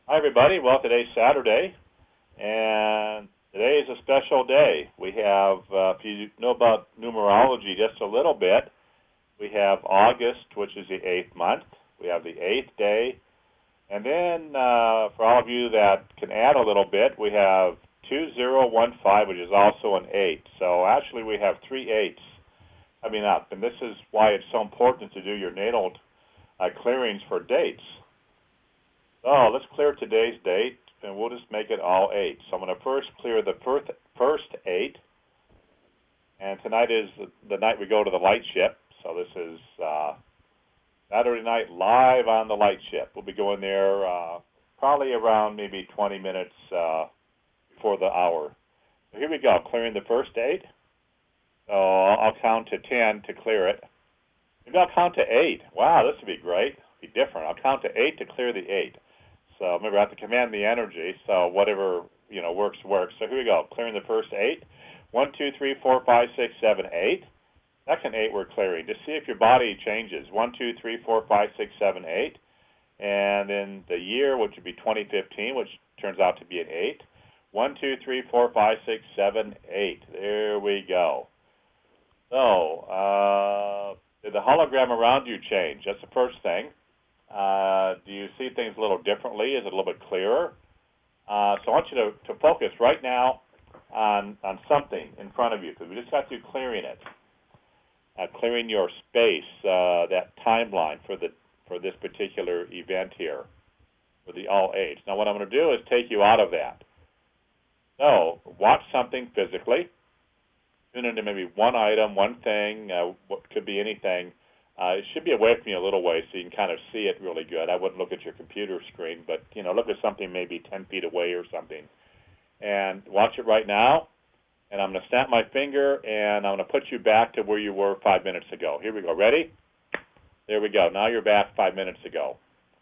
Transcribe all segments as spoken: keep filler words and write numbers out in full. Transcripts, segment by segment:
Hi, everybody. Well, today's Saturday, and today is a special day. We have, uh, if you know about numerology just a little bit, we have August, which is the eighth month. We have the eighth day. And then, uh, for all of you that can add a little bit, we have two zero one five, which is also an eight. So actually, we have three eights coming up. And this is why it's so important to do your natal uh, clearings for dates. So let's clear today's date, and we'll just make it all eight. So I'm going to first clear the first, first eight, and tonight is the, the night we go to the light ship. So this is uh, Saturday night live on the light ship. We'll be going there uh, probably around maybe twenty minutes uh, before the hour. So here we go, clearing the first eight. So I'll count to ten to clear it. Maybe I'll count to eight. Wow, this would be great. Be different. I'll count to eight to clear the eight. So remember, I have to command the energy. So whatever you know works, works. So here we go. Clearing the first eight. One, two, three, four, five, six, seven, eight. Second eight we're clearing. Just see if your body changes. One, two, three, four, five, six, seven, eight. And then the year, which would be twenty fifteen, which turns out to be an eight. One, two, three, four, five, six, seven, eight. There we go. So uh, did the hologram around you change? That's the first thing. Uh, do you see things a little differently? Is it a little bit clearer? Uh, so I want you to, to focus right now on on something in front of you, because we just got through clearing it, uh, clearing your space, uh, that timeline for the for this particular event here, for the all eight. Now what I'm going to do is take you out of that. So watch something physically. Tune into maybe one item, one thing, uh, what could be anything. Uh, it should be away from you a little way so you can kind of see it really good. I wouldn't look at your computer screen, but, you know, look at something maybe ten feet away or something. And watch it right now, and I'm going to snap my finger, and I'm going to put you back to where you were five minutes ago. Here we go. Ready? There we go. Now you're back five minutes ago.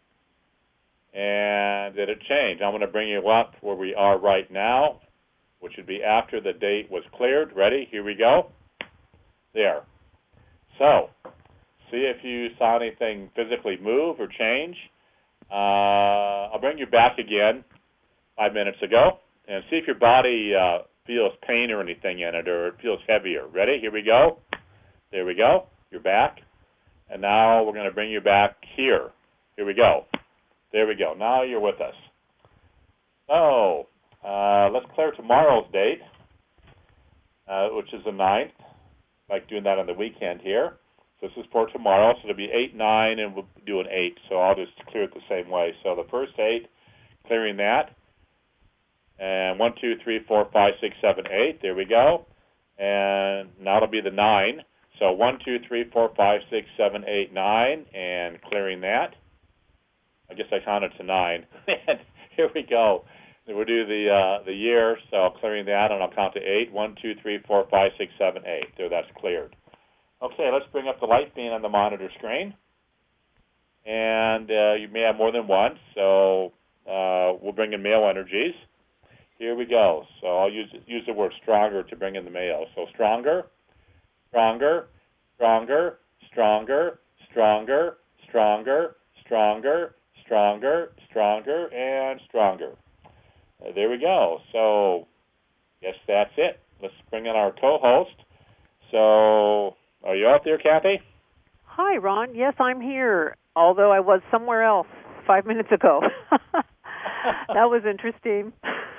And did it change? I'm going to bring you up where we are right now, which would be after the date was cleared. Ready? Here we go. There. So see if you saw anything physically move or change. Uh, I'll bring you back again five minutes ago and see if your body uh, feels pain or anything in it, or it feels heavier. Ready? Here we go. There we go. You're back. And now we're going to bring you back here. Here we go. There we go. Now you're with us. So uh, let's clear tomorrow's date, uh, which is the ninth. I like doing that on the weekend here. This is for tomorrow, so it'll be eight, nine, and we'll do an eight. So I'll just clear it the same way. So the first eight, clearing that. And one, two, three, four, five, six, seven, eight. There we go. And now it'll be the nine. So one, two, three, four, five, six, seven, eight, nine, and clearing that. I guess I counted to nine. And here we go. We'll do the uh, the year. So clearing that, and I'll count to eight. One, two, three, four, five, six, seven, eight. There, that's cleared. Okay, let's bring up the light beam on the monitor screen. And uh, you may have more than one, so uh, we'll bring in male energies. Here we go. So I'll use use the word stronger to bring in the male. So stronger, stronger, stronger, stronger, stronger, stronger, stronger, stronger, stronger, and stronger. Uh, there we go. So yes, that's it. Let's bring in our co-host. So are you out there, Kathy? Hi, Ron. Yes, I'm here, although I was somewhere else five minutes ago. That was interesting.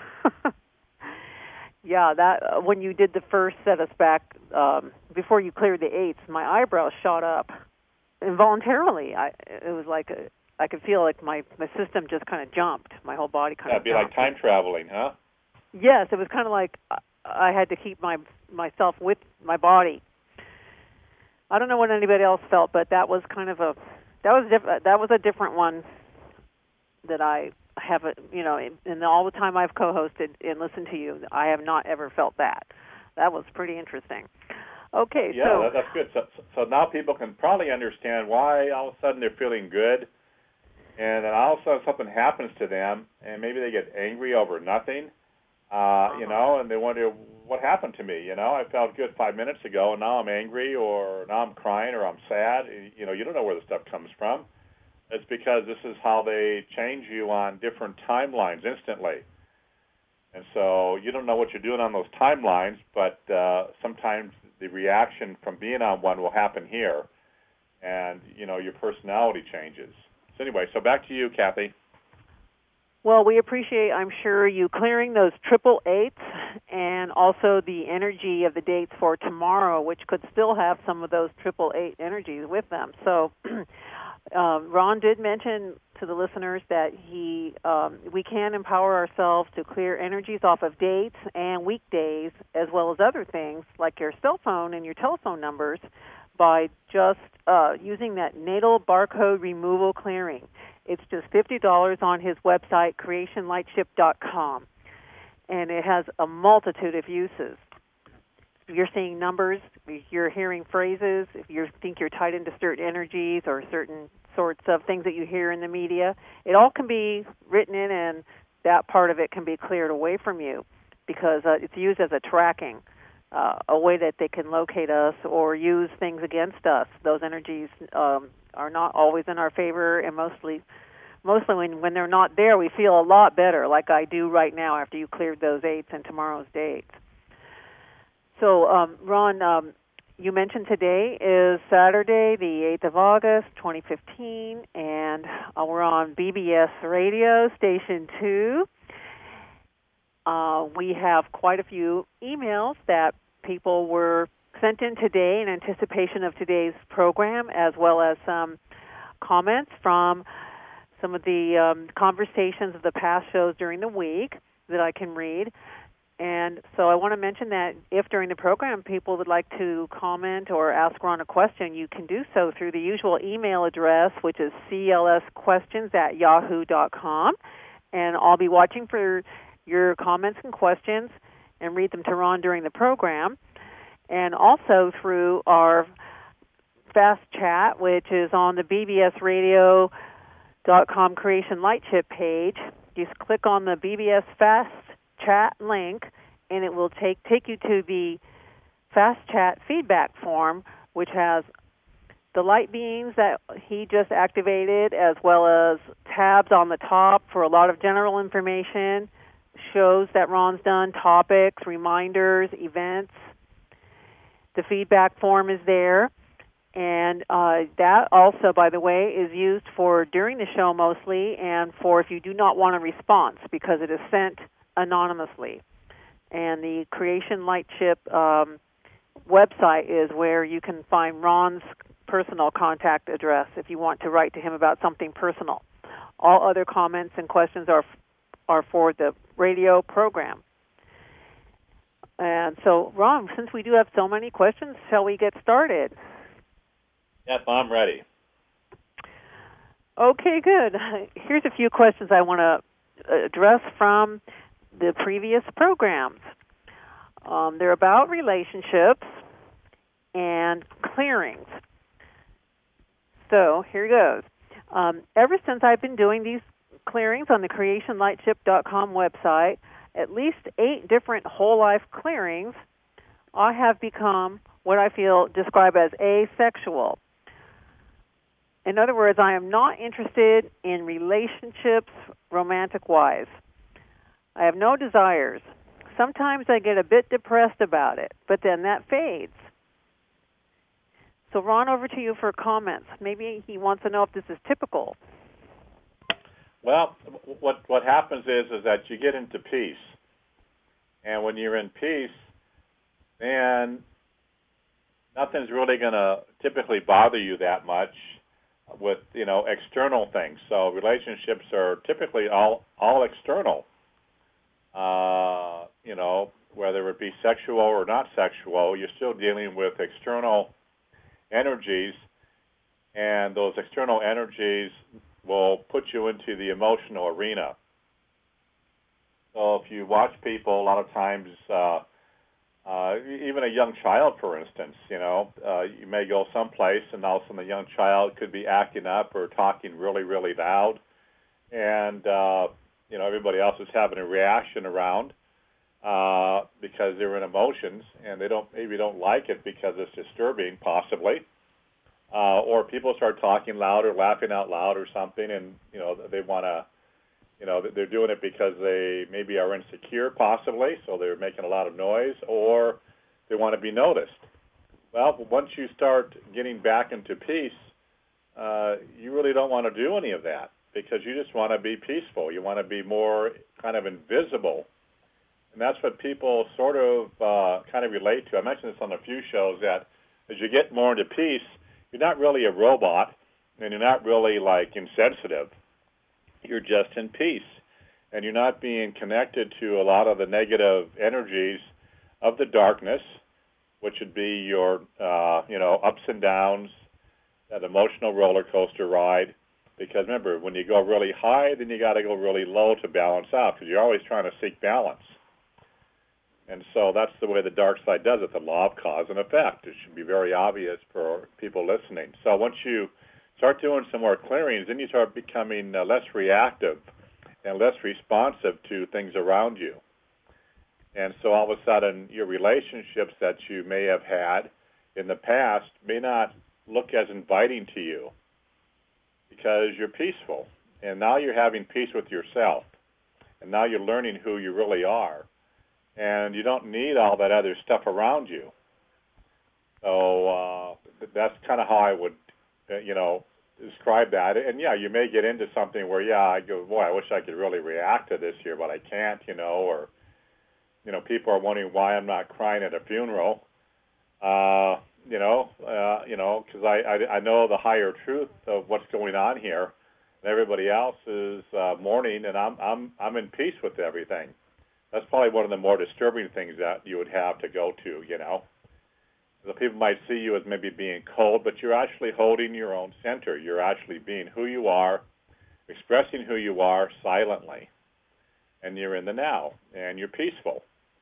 Yeah, that uh, when you did the first set us back, um, before you cleared the eights, my eyebrows shot up involuntarily. I, it was like a, I could feel like my, my system just kind of jumped. My whole body kind yeah, of It'd be jumped. like time traveling, huh? Yes, it was kind of like I had to keep my myself with my body. I don't know what anybody else felt, but that was kind of a that was diff- that was a different one that I have. A, you know, in, in all the time I've co-hosted and listened to you, I have not ever felt that. That was pretty interesting. Okay, yeah, so that, that's good. So, so now people can probably understand why all of a sudden they're feeling good, and then all of a sudden something happens to them, and maybe they get angry over nothing. Uh, you know, and they wonder, what happened to me? You know, I felt good five minutes ago, and now I'm angry, or now I'm crying, or I'm sad. You know, you don't know where the stuff comes from. It's because this is how they change you on different timelines instantly. And so you don't know what you're doing on those timelines, but uh, sometimes the reaction from being on one will happen here, and, you know, your personality changes. So anyway, so back to you, Kathy. Well, we appreciate, I'm sure, you clearing those triple eights and also the energy of the dates for tomorrow, which could still have some of those triple eight energies with them. So uh, Ron did mention to the listeners that he um, we can empower ourselves to clear energies off of dates and weekdays, as well as other things like your cell phone and your telephone numbers, by just uh, using that natal barcode removal clearing. It's just fifty dollars on his website, creation lightship dot com, and it has a multitude of uses. If you're seeing numbers, if you're hearing phrases, if you think you're tied into certain energies or certain sorts of things that you hear in the media, it all can be written in, and that part of it can be cleared away from you, because uh, it's used as a tracking, uh, a way that they can locate us or use things against us. Those energies um, are not always in our favor, and mostly mostly when, when they're not there, we feel a lot better, like I do right now after you cleared those eights and tomorrow's dates. So, um, Ron, um, you mentioned today is Saturday, the eighth of August, twenty fifteen, and uh, we're on B B S Radio, Station two. Uh, we have quite a few emails that people were sent in today in anticipation of today's program, as well as some comments from some of the um, conversations of the past shows during the week that I can read. And so I want to mention that if during the program people would like to comment or ask Ron a question, you can do so through the usual email address, which is c l s questions at yahoo dot com. And I'll be watching for your comments and questions and read them to Ron during the program. And also through our Fast Chat, which is on the b b s radio dot com Creation Lightship page. Just click on the B B S Fast Chat link, and it will take take you to the Fast Chat feedback form, which has the light beams that he just activated, as well as tabs on the top for a lot of general information, shows that Ron's done, topics, reminders, events. The feedback form is there. And uh, that also, by the way, is used for during the show mostly, and for if you do not want a response, because it is sent anonymously. And the Creation Lightship um, website is where you can find Ron's personal contact address if you want to write to him about something personal. All other comments and questions are are for the radio program. And so, Ron, since we do have so many questions, shall we get started? Yes, I'm ready. Okay, good. Here's a few questions I want to address from the previous programs. Um, they're about relationships and clearings. So here goes. Um, ever since I've been doing these clearings on the creation lightship dot com website, at least eight different whole life clearings, I have become what I feel described as asexual. In other words, I am not interested in relationships romantic-wise. I have no desires. Sometimes I get a bit depressed about it, but then that fades. So, Ron, over to you for comments. Maybe he wants to know if this is typical. Well, what what happens is is that you get into peace, and when you're in peace, then nothing's really going to typically bother you that much with, you know, external things. So relationships are typically all all external. Uh, you know, whether it be sexual or not sexual, you're still dealing with external energies, and those external energies will put you into the emotional arena. So if you watch people, a lot of times, uh, uh, even a young child, for instance, you know, uh, you may go someplace and all of a sudden the young child could be acting up or talking really, really loud, and, uh, you know, everybody else is having a reaction around uh, because they're in emotions, and they don't maybe don't like it because it's disturbing, possibly. uh, or people start talking loud or laughing out loud or something, and you know they want to, you know, they're doing it because they maybe are insecure, possibly, so they're making a lot of noise, or they want to be noticed. Well, once you start getting back into peace, uh, you really don't want to do any of that because you just want to be peaceful. You want to be more kind of invisible. And that's what people sort of uh, kind of relate to. I mentioned this on a few shows, that as you get more into peace, you're not really a robot, and you're not really, like, insensitive. You're just in peace. And you're not being connected to a lot of the negative energies of the darkness, which would be your, uh, you know, ups and downs, that emotional roller coaster ride. Because remember, when you go really high, then you got to go really low to balance out, because you're always trying to seek balance. And so that's the way the dark side does it, the law of cause and effect. It should be very obvious for people listening. So once you start doing some more clearings, then you start becoming uh, less reactive and less responsive to things around you. And so all of a sudden, your relationships that you may have had in the past may not look as inviting to you because you're peaceful. And now you're having peace with yourself. And now you're learning who you really are. And you don't need all that other stuff around you. So uh, that's kind of how I would, uh, you know, describe that. And, yeah, you may get into something where, yeah, I go, boy, I wish I could really react to this here, but I can't, you know, or, you know, people are wondering why I'm not crying at a funeral, uh, you know, uh, you know, because I, I, I know the higher truth of what's going on here, and everybody else is uh, mourning, and I'm, I'm, I'm in peace with everything. That's probably one of the more disturbing things that you would have to go to, you know. The people might see you as maybe being cold, but you're actually holding your own center. You're actually being who you are, expressing who you are silently. And you're in the now, and you're peaceful.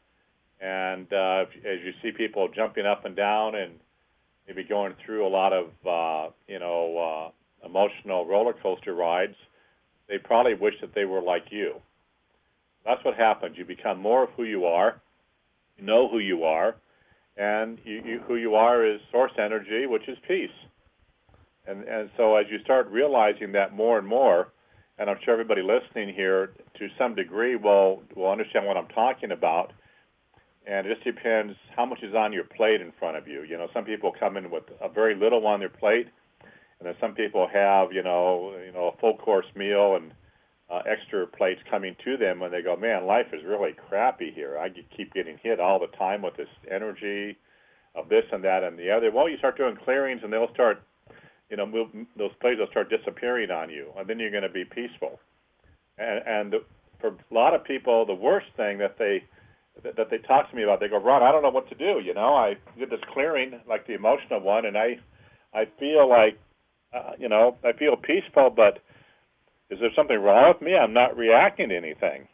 And uh, as you see people jumping up and down and maybe going through a lot of, uh, you know, uh, emotional roller coaster rides, they probably wish that they were like you. That's what happens. You become more of who you are, you know who you are, and you, you, who you are is source energy, which is peace. And, and so as you start realizing that more and more, and I'm sure everybody listening here to some degree will, will understand what I'm talking about, and it just depends how much is on your plate in front of you. You know, some people come in with a very little on their plate, and then some people have, you know, you know, a full course meal and Uh, extra plates coming to them when they go, man, life is really crappy here. I keep getting hit all the time with this energy of this and that and the other. Well, you start doing clearings, and they'll start, you know, move, those plates will start disappearing on you, and then you're going to be peaceful. And, and for a lot of people, the worst thing that they that they talk to me about, they go, Ron, I don't know what to do. You know, I did this clearing, like the emotional one, and I, I feel like, uh, you know, I feel peaceful, but is there something wrong with me? I'm not reacting to anything.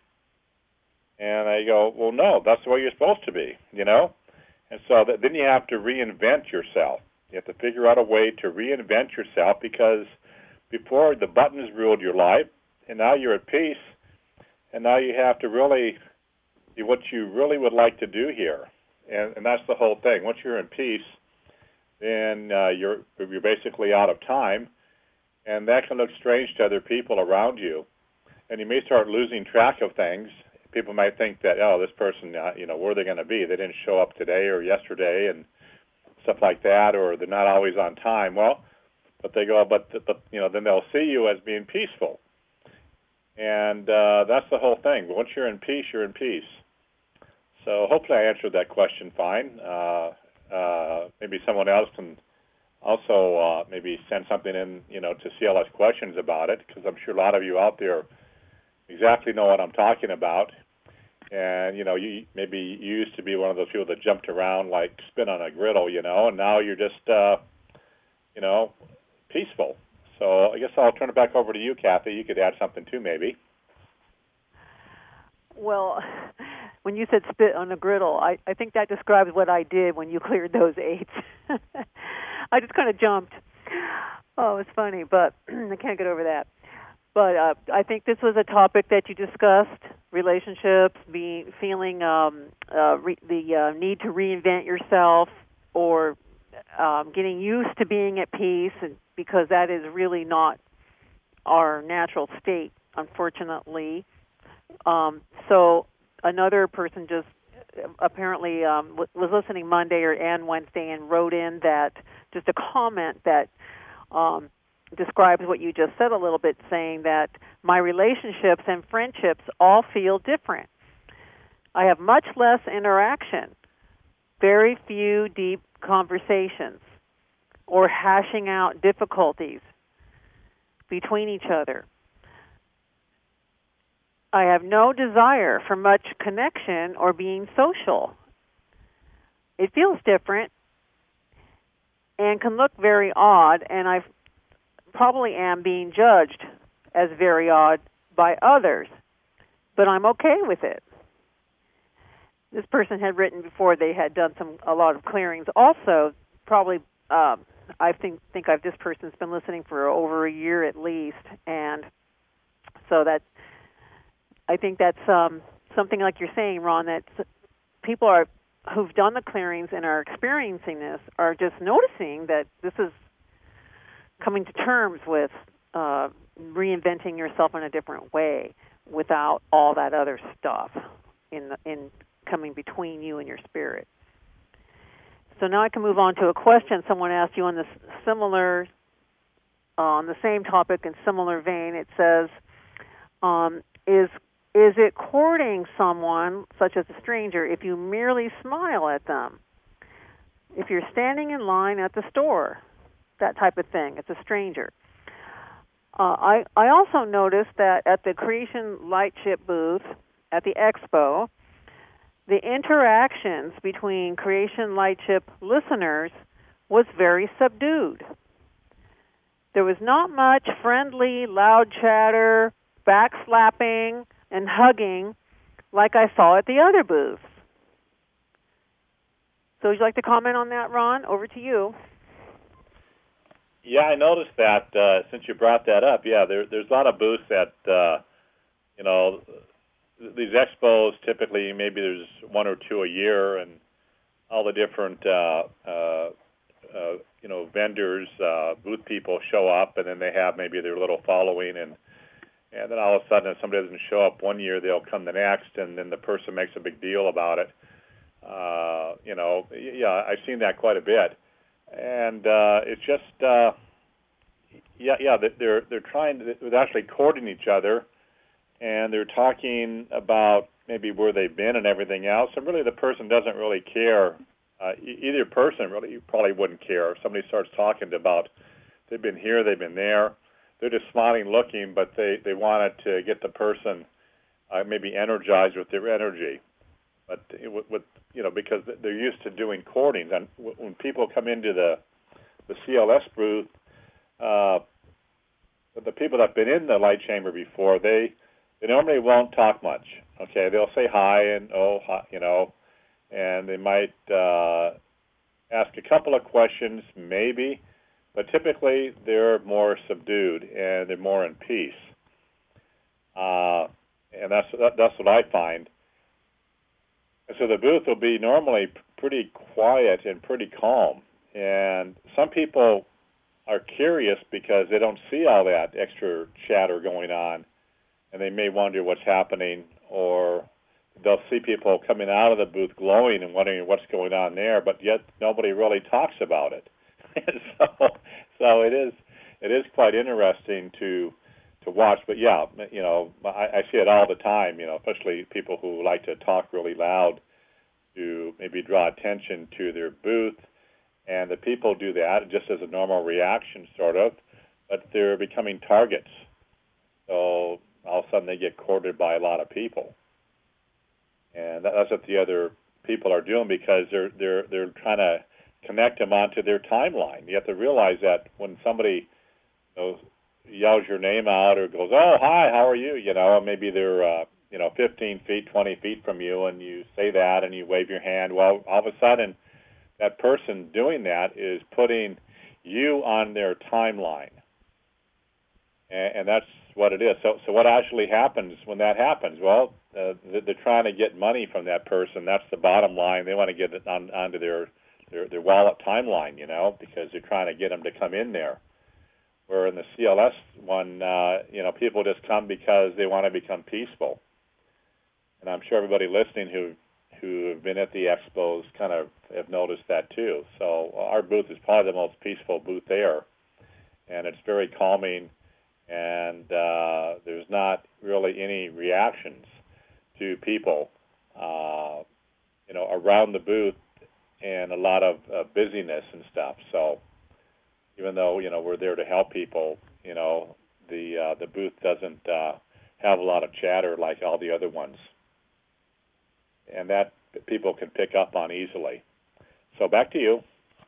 And I go, well, no, that's the way you're supposed to be, you know? And so that, then you have to reinvent yourself. You have to figure out a way to reinvent yourself, because before the buttons ruled your life, and now you're at peace, and now you have to really do what you really would like to do here. And, and that's the whole thing. Once you're in peace, then uh, you're you're basically out of time. And that can look strange to other people around you. And you may start losing track of things. People might think that, oh, this person, uh, you know, where are they going to be? They didn't show up today or yesterday and stuff like that, or they're not always on time. Well, but they go, but, but you know, then they'll see you as being peaceful. And uh, that's the whole thing. Once you're in peace, you're in peace. So hopefully I answered that question fine. Uh, uh, maybe someone else can also uh, maybe send something in, you know, to C L S questions about it, because I'm sure a lot of you out there exactly know what I'm talking about. And, you know, you maybe you used to be one of those people that jumped around like spin on a griddle, you know, and now you're just, uh, you know, peaceful. So I guess I'll turn it back over to you, Kathy. You could add something too, maybe. Well, when you said spit on a griddle, I, I think that describes what I did when you cleared those eights. I just kind of jumped. Oh, it's funny, but I can't get over that. But uh, I think this was a topic that you discussed, relationships, being, feeling um, uh, re- the uh, need to reinvent yourself, or um, getting used to being at peace, and because that is really not our natural state, unfortunately. Um, so another person just apparently um, w- was listening Monday or and Wednesday and wrote in that just a comment that um, describes what you just said a little bit, saying that my relationships and friendships all feel different. I have much less interaction, very few deep conversations, or hashing out difficulties between each other. I have no desire for much connection or being social. It feels different and can look very odd, and I probably am being judged as very odd by others, but I'm okay with it. This person had written before they had done some a lot of clearings. Also, probably um, I think think I've this person's been listening for over a year at least, and so that I think that's um, something like you're saying, Ron, that people are who've done the clearings and are experiencing this are just noticing that this is coming to terms with uh, reinventing yourself in a different way without all that other stuff in the, in coming between you and your spirit. So now I can move on to a question someone asked you on this similar, uh, on the same topic in similar vein. It says, um, is is it courting someone, such as a stranger, if you merely smile at them? If you're standing in line at the store, that type of thing, it's a stranger. Uh, I, I also noticed that at the Creation Lightship booth at the expo, the interactions between Creation Lightship listeners was very subdued. There was not much friendly, loud chatter, backslapping, and hugging like I saw at the other booths. So would you like to comment on that, Ron? Over to you. Yeah, I noticed that uh, since you brought that up. Yeah, there, there's a lot of booths at, uh, you know, these expos. Typically, maybe there's one or two a year, and all the different, uh, uh, uh, you know, vendors, uh, booth people show up, and then they have maybe their little following, and and then all of a sudden, if somebody doesn't show up one year, they'll come the next, and then the person makes a big deal about it. Uh, you know, yeah, I've seen that quite a bit. And uh, it's just, uh, yeah, yeah, they're they're trying to, they're actually courting each other, and they're talking about maybe where they've been and everything else. And really, the person doesn't really care. Uh, either person really probably wouldn't care if somebody starts talking about they've been here, they've been there. They're just smiling, looking, but they they wanted to get the person uh, maybe energized with their energy. But it, with, with you know, because they're used to doing courtings, and when people come into the the C L S booth, uh, the people that've been in the light chamber before, they they normally won't talk much. Okay, they'll say hi and oh, hi, you know, and they might uh, ask a couple of questions, maybe, but typically they're more subdued and they're more in peace. Uh, and that's that, that's what I find. So the booth will be normally pretty quiet and pretty calm. And some people are curious because they don't see all that extra chatter going on, and they may wonder what's happening, or they'll see people coming out of the booth glowing and wondering what's going on there, but yet nobody really talks about it. so, so it is it is quite interesting to to watch. But yeah, you know, I, I see it all the time. You know, especially people who like to talk really loud to maybe draw attention to their booth, and the people do that just as a normal reaction, sort of, but they're becoming targets. So all of a sudden they get courted by a lot of people, and that's what the other people are doing because they're they're they're trying to connect them onto their timeline. You have to realize that when somebody, you know, yells your name out or goes, "Oh, hi, how are you?" You know, maybe they're uh, you know fifteen feet, twenty feet from you, and you say that and you wave your hand. Well, all of a sudden, that person doing that is putting you on their timeline, and, and that's what it is. So, so what actually happens when that happens? Well, uh, they're trying to get money from that person. That's the bottom line. They want to get it on onto their their their wallet timeline, you know, because they're trying to get them to come in there. Where in the C L S one, uh, you know, people just come because they want to become peaceful. And I'm sure everybody listening who who have been at the expos kind of have noticed that too. So our booth is probably the most peaceful booth there, and it's very calming, and uh, there's not really any reactions to people, uh, you know, around the booth, and a lot of uh, busyness and stuff. So even though, you know, we're there to help people, you know, the uh, the booth doesn't uh, have a lot of chatter like all the other ones. And that people can pick up on easily. So back to you.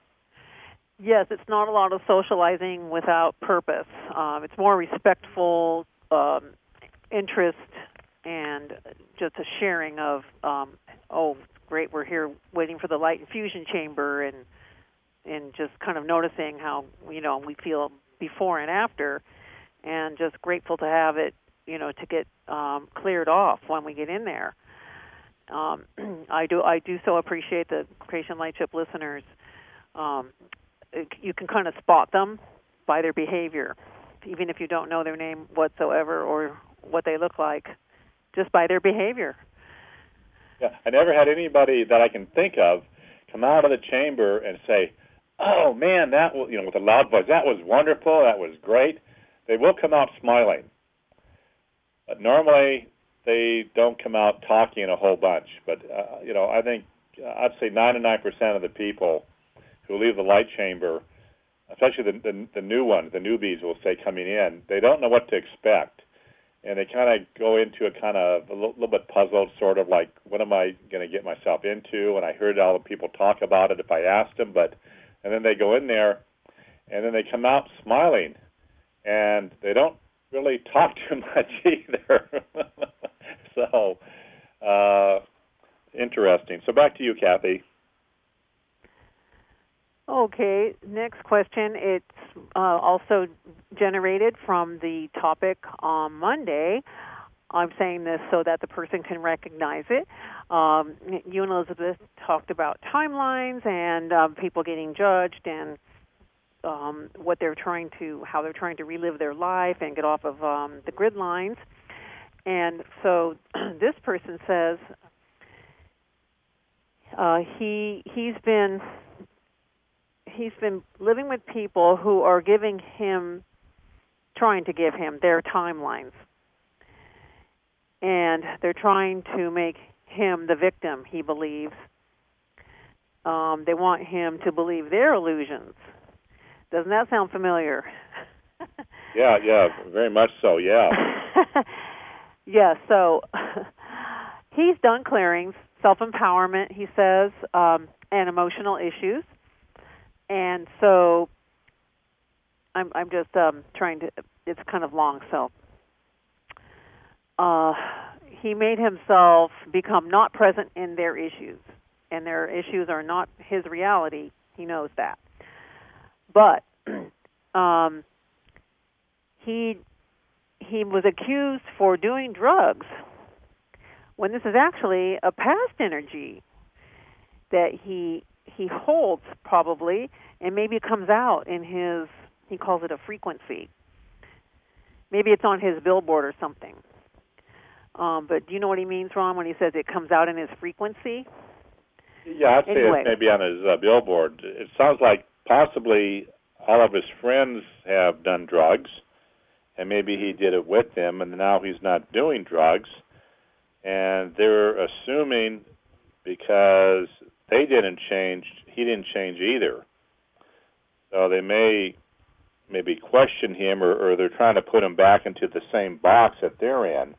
Yes, it's not a lot of socializing without purpose. Um, it's more respectful um, interest and just a sharing of, um, oh, great, we're here waiting for the light infusion chamber, and and just kind of noticing how, you know, we feel before and after, and just grateful to have it, you know, to get um, cleared off when we get in there. Um, I do I do so appreciate the Creation Lightship listeners. Um, you can kind of spot them by their behavior, even if you don't know their name whatsoever or what they look like, just by their behavior. Yeah, I never had anybody that I can think of come out of the chamber and say, "Oh man, that was," you know, with a loud voice, "That was wonderful. That was great." They will come out smiling, but normally they don't come out talking a whole bunch. But, uh, you know, I think uh, I'd say ninety-nine percent of the people who leave the light chamber, especially the, the, the new ones, the newbies will say coming in, they don't know what to expect. And they kind of go into a kind of a little, little bit puzzled, sort of like, what am I going to get myself into? And I heard all the people talk about it if I asked them. But, and then they go in there, and then they come out smiling. And they don't really talk too much either. So, uh, interesting. So back to you, Kathy. Okay, next question. It's uh, also generated from the topic on Monday. I'm saying this so that the person can recognize it. Um, you and Elizabeth talked about timelines and um, people getting judged and um, what they're trying to, how they're trying to relive their life and get off of um, the grid lines. And so this person says uh, he he's been he's been living with people who are giving him, trying to give him their timelines, and they're trying to make him the victim. He believes um, they want him to believe their illusions. Doesn't that sound familiar? Yeah, yeah, very much so. Yeah. Yeah, so he's done clearings, self-empowerment, he says, um, and emotional issues. And so I'm, I'm just um, trying to, it's kind of long, so. Uh, he made himself become not present in their issues, and their issues are not his reality. He knows that. But um, he... he was accused for doing drugs when this is actually a past energy that he he holds probably, and maybe it comes out in his, he calls it a frequency. Maybe it's on his billboard or something. Um, but do you know what he means, Ron, when he says it comes out in his frequency? Yeah, I'd say anyway. It's maybe on his uh, billboard. It sounds like possibly all of his friends have done drugs, and maybe he did it with them, and now he's not doing drugs, and they're assuming because they didn't change, he didn't change either. So they may maybe question him, or, or they're trying to put him back into the same box that they're in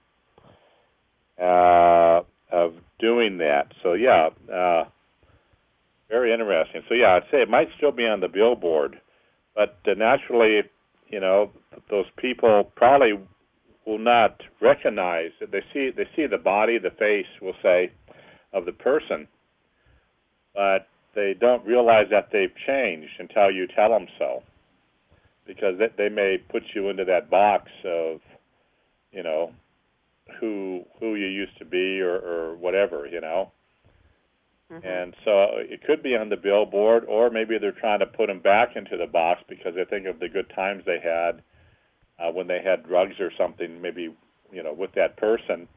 uh, of doing that. So, yeah, uh, very interesting. So, yeah, I'd say it might still be on the billboard, but uh, naturally, you know, those people probably will not recognize it. They see they see the body, the face, we'll say, of the person, but they don't realize that they've changed until you tell them so, because they, they may put you into that box of, you know, who who you used to be, or, or whatever, you know. Mm-hmm. And so it could be on the billboard, or maybe they're trying to put them back into the box because they think of the good times they had uh, when they had drugs or something, maybe, you know, with that person.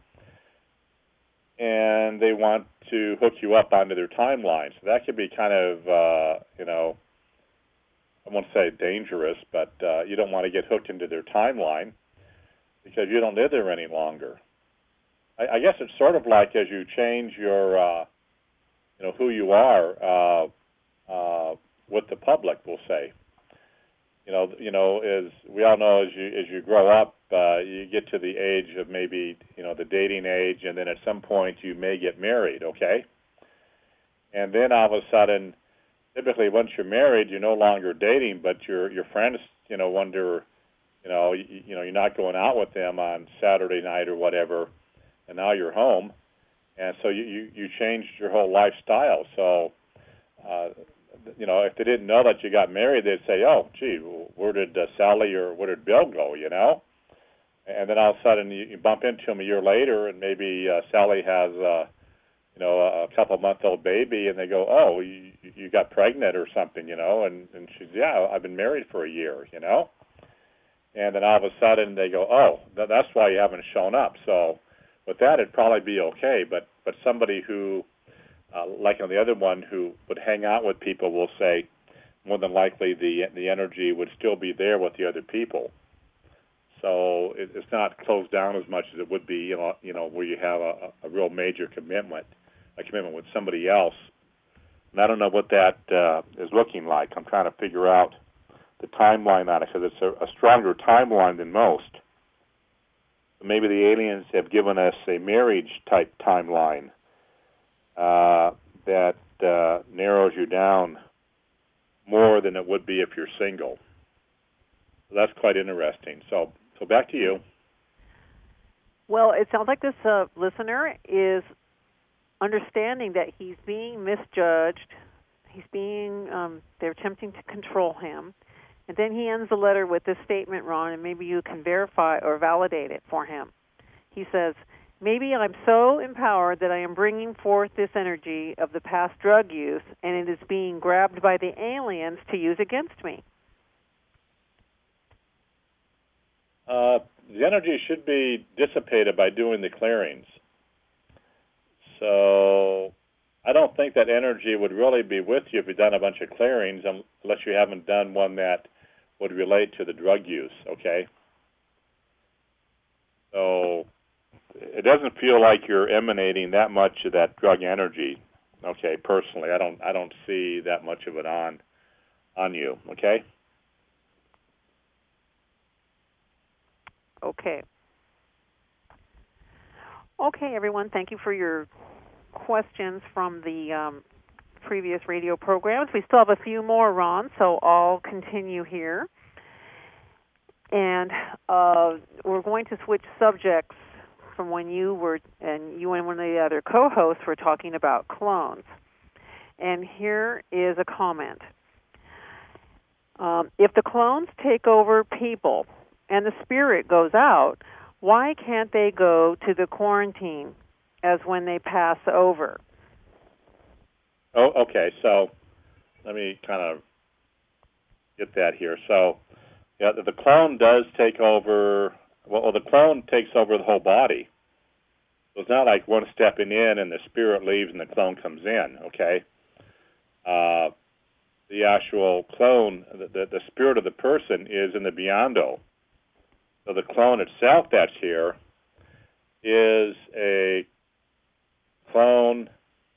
And they want to hook you up onto their timeline. So that could be kind of, uh, you know, I won't say dangerous, but uh, you don't want to get hooked into their timeline because you don't live there any longer. I, I guess it's sort of like as you change your, uh, you know, who you are uh, uh, with the public, we'll say. You know, you know, as we all know, as you as you grow up, uh, you get to the age of maybe, you know, the dating age, and then at some point you may get married, okay? And then all of a sudden, typically once you're married, you're no longer dating, but your your friends, you know, wonder, you know, you, you know, you're not going out with them on Saturday night or whatever, and now you're home, and so you you, you changed your whole lifestyle. So. Uh, You know, if they didn't know that you got married, they'd say, "Oh, gee, where did uh, Sally or where did Bill go?" You know, and then all of a sudden you, you bump into him a year later, and maybe uh, Sally has, uh, you know, a couple month old baby, and they go, "Oh, you, you got pregnant or something," you know, and and she's, "Yeah, I've been married for a year," you know, and then all of a sudden they go, "Oh, th- that's why you haven't shown up." So with that, it'd probably be okay, but but somebody who Uh, like on the other one, who would hang out with people, will say more than likely the the energy would still be there with the other people. So it, it's not closed down as much as it would be, you know, you know, where you have a, a real major commitment, a commitment with somebody else. And I don't know what that uh, is looking like. I'm trying to figure out the timeline on it because it's a, a stronger timeline than most. Maybe the aliens have given us a marriage-type timeline. Uh, that uh, narrows you down more than it would be if you're single. So that's quite interesting. So, so back to you. Well, it sounds like this uh, listener is understanding that he's being misjudged. He's being, um, they're attempting to control him. And then he ends the letter with this statement, Ron, and maybe you can verify or validate it for him. He says, "Maybe I'm so empowered that I am bringing forth this energy of the past drug use, and it is being grabbed by the aliens to use against me." Uh, the energy should be dissipated by doing the clearings. So I don't think that energy would really be with you if you've done a bunch of clearings, unless you haven't done one that would relate to the drug use, okay? So it doesn't feel like you're emanating that much of that drug energy, okay? Personally, I don't, I don't see that much of it on, on you, okay? Okay. Okay, everyone. Thank you for your questions from the um, previous radio programs. We still have a few more, Ron, so I'll continue here. And uh, we're going to switch subjects from when you were, and you and one of the other co-hosts were talking about clones. And here is a comment. Um, if the clones take over people and the spirit goes out, why can't they go to the quarantine as when they pass over? Oh, okay. So let me kind of get that here. So yeah, the clone does take over. Well, the clone takes over the whole body. So it's not like one stepping in and the spirit leaves and the clone comes in, okay? Uh, the actual clone, the, the, the spirit of the person is in the beyond-o. So the clone itself that's here is a clone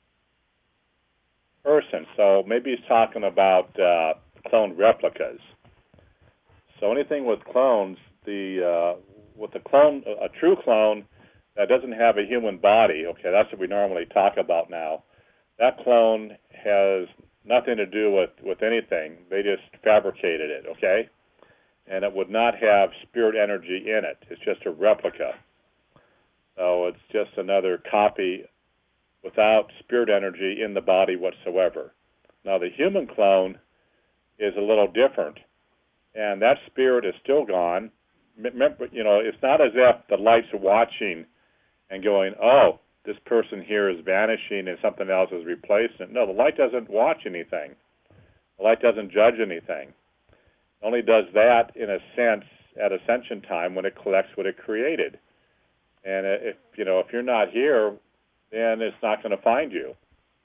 person. So maybe he's talking about uh, clone replicas. So anything with clones, the uh, with a clone, a true clone that doesn't have a human body, okay, that's what we normally talk about now. That clone has nothing to do with, with anything. They just fabricated it, okay? And it would not have spirit energy in it. It's just a replica. So it's just another copy without spirit energy in the body whatsoever. Now the human clone is a little different, and that spirit is still gone. Remember, you know, it's not as if the lights are watching and going, oh, this person here is vanishing and something else is replacing it. No, the light doesn't watch anything. The light doesn't judge anything. It only does that, in a sense, at ascension time when it collects what it created. And if you know if you're not here, then it's not going to find you.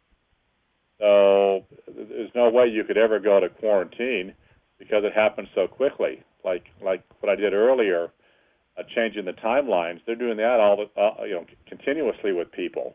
So there's no way you could ever go to quarantine because it happens so quickly. Like like what I did earlier, uh, changing the timelines. They're doing that all the, uh, you know continuously with people.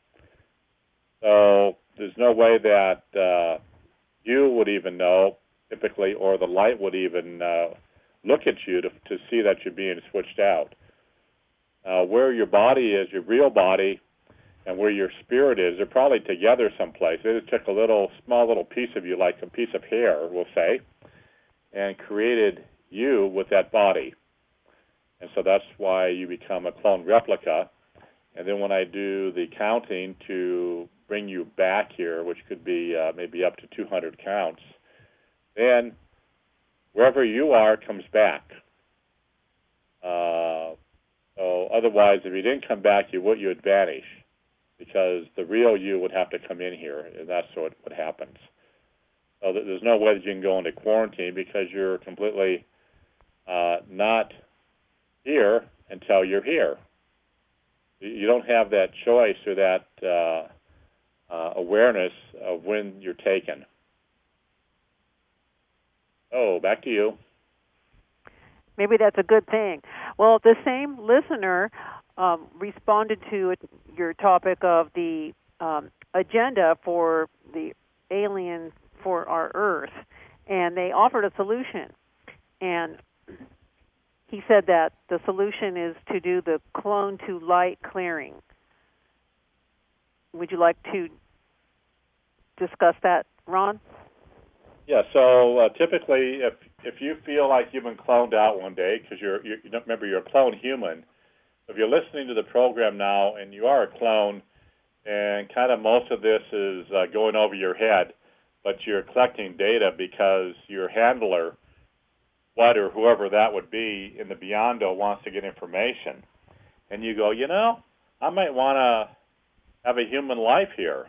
So there's no way that uh, you would even know typically, or the light would even uh, look at you to to see that you're being switched out. Uh, where your body is, your real body, and where your spirit is, they're probably together someplace. They just took a little, small little piece of you, like a piece of hair, we'll say, and created you with that body. And so that's why you become a clone replica. And then when I do the counting to bring you back here, which could be uh, maybe up to two hundred counts, then wherever you are comes back. Uh, so otherwise, if you didn't come back, you would, you would vanish, because the real you would have to come in here, and that's what, what happens. So there's no way that you can go into quarantine because you're completely uh, not here until you're here. You don't have that choice or that uh, uh, awareness of when you're taken. Oh, back to you. Maybe that's a good thing. Well, the same listener um, responded to it, your topic of the um, agenda for the aliens for our Earth, and they offered a solution. And he said that the solution is to do the clone to light clearing. Would you like to discuss that, Ron? Yeah, so uh, typically if if you feel like you've been cloned out one day, because you're, you're, you don't remember, you're a clone human, if you're listening to the program now and you are a clone, and kind of most of this is uh, going over your head, but you're collecting data because your handler, what or whoever that would be in the Beyond-O, wants to get information. And you go, you know, I might want to have a human life here.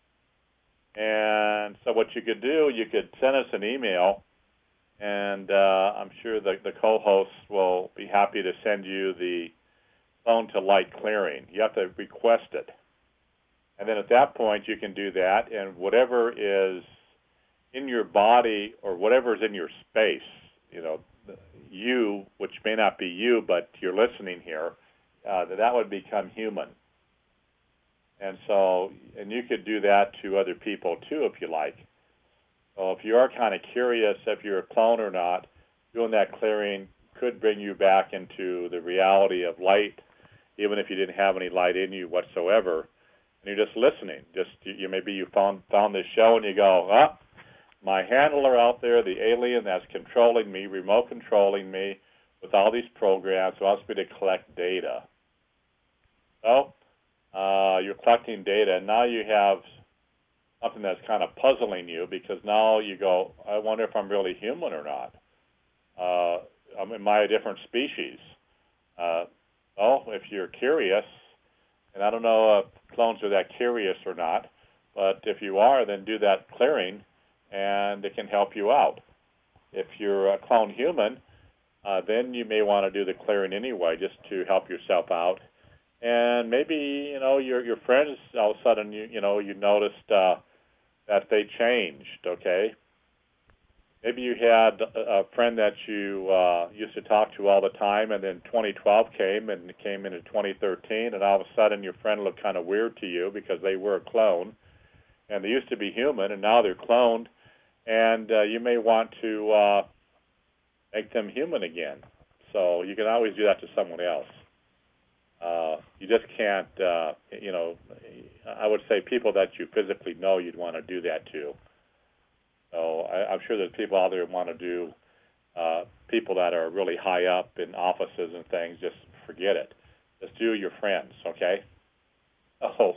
And so what you could do, you could send us an email, and uh, I'm sure the, the co-hosts will be happy to send you the clone to light clearing. You have to request it. And then at that point, you can do that, and whatever is in your body or whatever is in your space, you know, you, which may not be you, but you're listening here, uh, that would become human. And so, and you could do that to other people too, if you like. So if you are kind of curious if you're a clone or not, doing that clearing could bring you back into the reality of light, even if you didn't have any light in you whatsoever. And you're just listening. Just you, you maybe you found found this show and you go, ah, my handler out there, the alien that's controlling me, remote controlling me with all these programs, wants me to collect data. So uh, you're collecting data, and now you have something that's kind of puzzling you, because now you go, I wonder if I'm really human or not. Uh, am I a different species? Uh, well, if you're curious, and I don't know if clones are that curious or not, but if you are, then do that clearing, and it can help you out. If you're a clone human, uh, then you may want to do the clearing anyway, just to help yourself out. And maybe, you know, your your friends, all of a sudden, you you know, you noticed uh, that they changed, okay? Maybe you had a friend that you uh, used to talk to all the time, and then twenty twelve came, and it came into twenty thirteen, and all of a sudden your friend looked kind of weird to you because they were a clone, and they used to be human, and now they're cloned, and uh, you may want to uh, make them human again. So you can always do that to someone else. Uh, you just can't, uh, you know, I would say people that you physically know you'd want to do that to. So I, I'm sure there's people out there who want to do, uh, people that are really high up in offices and things, just forget it. Just do your friends, okay? Oh,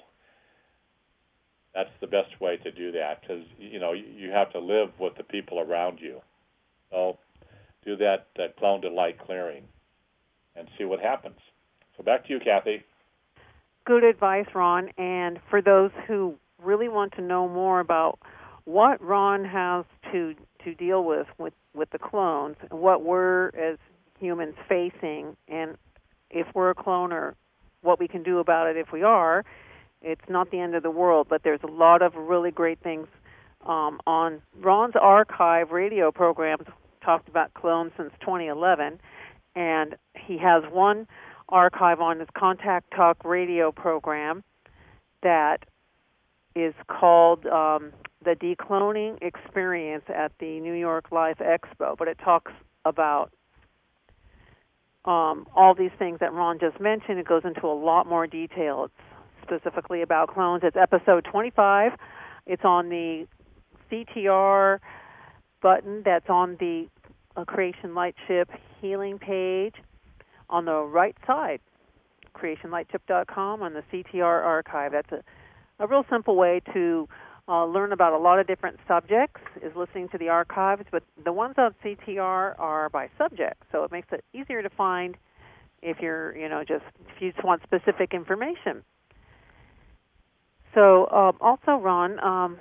that's the best way to do that, because, you know, you have to live with the people around you. So do that, that clone to light clearing and see what happens. So back to you, Kathy. good advice, Ron. And for those who really want to know more about what Ron has to to deal with with, with the clones, and what we're as humans facing, and if we're a clone or what we can do about it if we are, it's not the end of the world. But there's a lot of really great things um, on Ron's archive radio programs. Talked about clones since twenty eleven, and he has one archive on his Contact Talk radio program that is called um, the Decloning Experience at the New York Life Expo, but it talks about um, all these things that Ron just mentioned. It goes into a lot more detail. It's specifically about clones. It's episode twenty-five. It's on the C T R button that's on the uh, Creation Lightship Healing page on the right side, creation lightship dot com, on the C T R archive. That's a, a real simple way to uh, learn about a lot of different subjects, is listening to the archives, but the ones on C T R are by subject, so it makes it easier to find if you're, you know, just if you just want specific information. So um, also, Ron, um,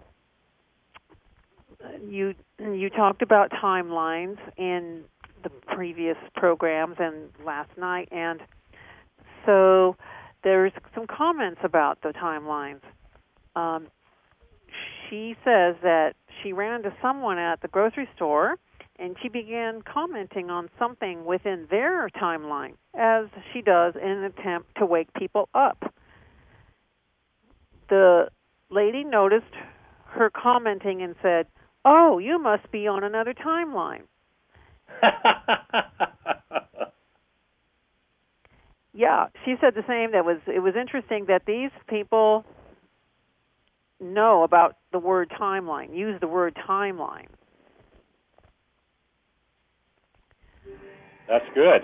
you you talked about timelines in the previous programs and last night, and so there's some comments about the timelines. Um, she says that she ran into someone at the grocery store, and she began commenting on something within their timeline, as she does in an attempt to wake people up. The lady noticed her commenting and said, "Oh, you must be on another timeline." Yeah, she said the same. That was it was interesting that these people know about the word timeline, use the word timeline. That's good.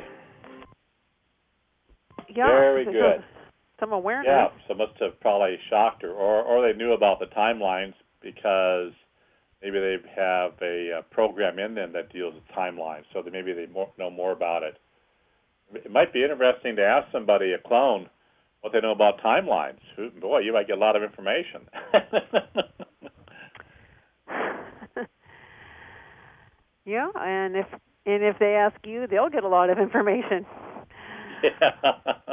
Yeah, very good. Some awareness. Yeah, so it must have probably shocked her, or or they knew about the timelines because maybe they have a uh, program in them that deals with timelines, so that maybe they more, know more about it. It might be interesting to ask somebody, a clone, what they know about timelines. Boy, you might get a lot of information. Yeah, and if and if they ask you, they'll get a lot of information. Yeah.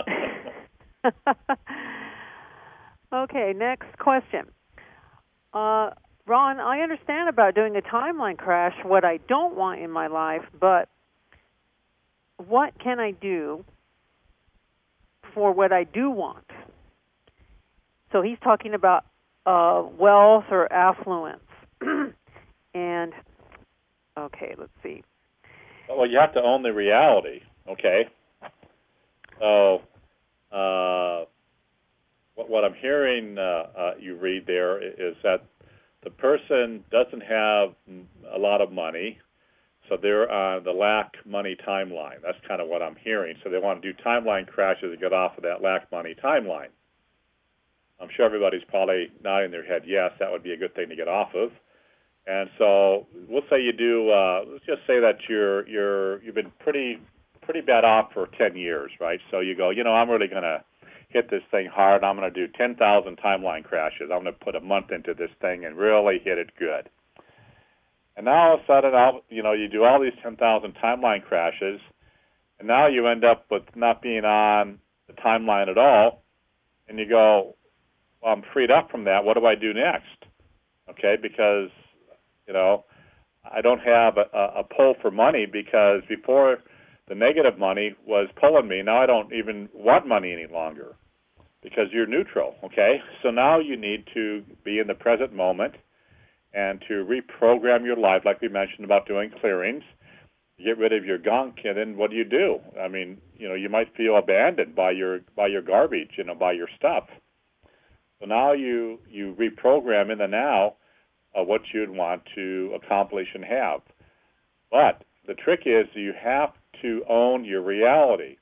Okay, next question. Uh, Ron, I understand about doing a timeline crash, what I don't want in my life, but what can I do for what I do want? So he's talking about uh, wealth or affluence. And, okay, let's see. Well, you have to own the reality, okay? So uh, what, what I'm hearing uh, uh, you read there is that the person doesn't have a lot of money, so they're on the lack money timeline. That's kind of what I'm hearing. So they want to do timeline crashes and get off of that lack money timeline. I'm sure everybody's probably nodding their head, yes, that would be a good thing to get off of. And so we'll say you do, uh, let's just say that you're, you're, you've been pretty pretty bad off for ten years, right? So you go, you know, I'm really going to hit this thing hard. I'm going to do ten thousand timeline crashes. I'm going to put a month into this thing and really hit it good. And now all of a sudden, I'll, you know, you do all these ten thousand timeline crashes, and now you end up with not being on the timeline at all, and you go, well, I'm freed up from that. What do I do next? Okay, because, you know, I don't have a, a pull for money, because before the negative money was pulling me. Now I don't even want money any longer because you're neutral, okay? So now you need to be in the present moment and to reprogram your life, like we mentioned about doing clearings. You get rid of your gunk, and then what do you do? I mean, you know, you might feel abandoned by your by your garbage, you know, by your stuff. So now you, you reprogram in the now uh, what you'd want to accomplish and have. But the trick is you have to own your reality.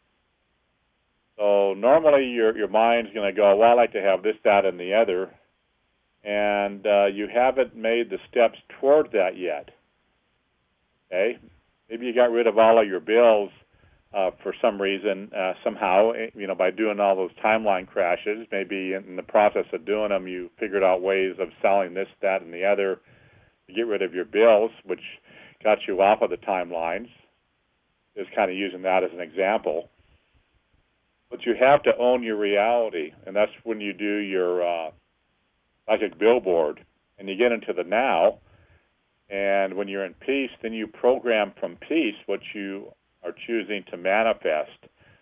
So normally your your mind's going to go, well, I'd like to have this, that, and the other, and uh, you haven't made the steps toward that yet. Okay? Maybe you got rid of all of your bills uh, for some reason, uh, somehow, you know, by doing all those timeline crashes, maybe in the process of doing them, you figured out ways of selling this, that, and the other to get rid of your bills, which got you off of the timelines. Is kind of using that as an example. But you have to own your reality, and that's when you do your uh, psychic billboard, and you get into the now. And when you're in peace, then you program from peace what you are choosing to manifest.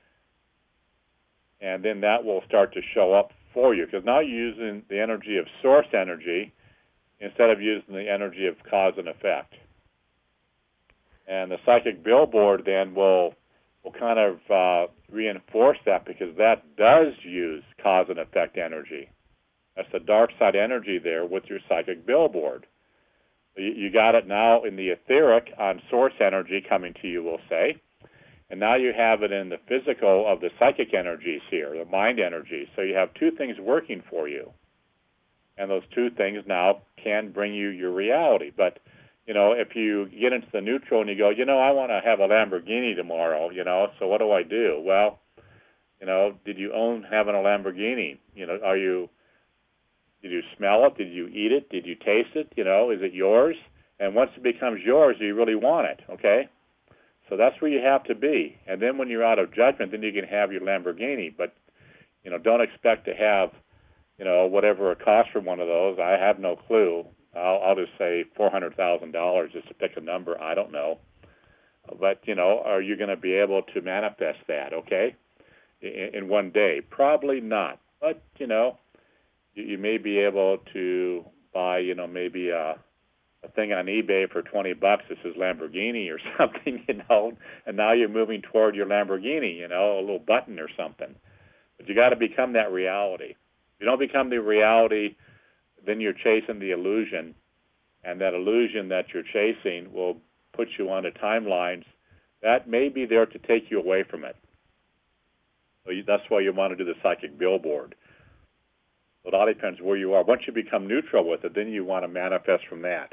And then that will start to show up for you, because now you're using the energy of source energy instead of using the energy of cause and effect. And the psychic billboard then will will kind of uh, reinforce that, because that does use cause and effect energy. That's the dark side energy there with your psychic billboard. You, you got it now in the etheric on source energy coming to you, we'll say. And now you have it in the physical of the psychic energies here, the mind energy. So you have two things working for you. And those two things now can bring you your reality. But you know, if you get into the neutral and you go, you know, I want to have a Lamborghini tomorrow, you know, so what do I do? Well, you know, did you own having a Lamborghini? You know, are you, did you smell it? Did you eat it? Did you taste it? You know, is it yours? And once it becomes yours, do you really want it? Okay? So that's where you have to be. And then when you're out of judgment, then you can have your Lamborghini. But, you know, don't expect to have, you know, whatever it costs for one of those. I have no clue. I'll, I'll just say four hundred thousand dollars just to pick a number. I don't know. But, you know, are you going to be able to manifest that, okay, in, in one day? Probably not. But, you know, you, you may be able to buy, you know, maybe a, a thing on eBay for twenty bucks that says Lamborghini or something, you know, and now you're moving toward your Lamborghini, you know, a little button or something. But you got to become that reality. If you don't become the reality, then you're chasing the illusion, and that illusion that you're chasing will put you onto timelines that may be there to take you away from it. So you, that's why you want to do the psychic billboard. It all depends where you are. Once you become neutral with it, then you want to manifest from that.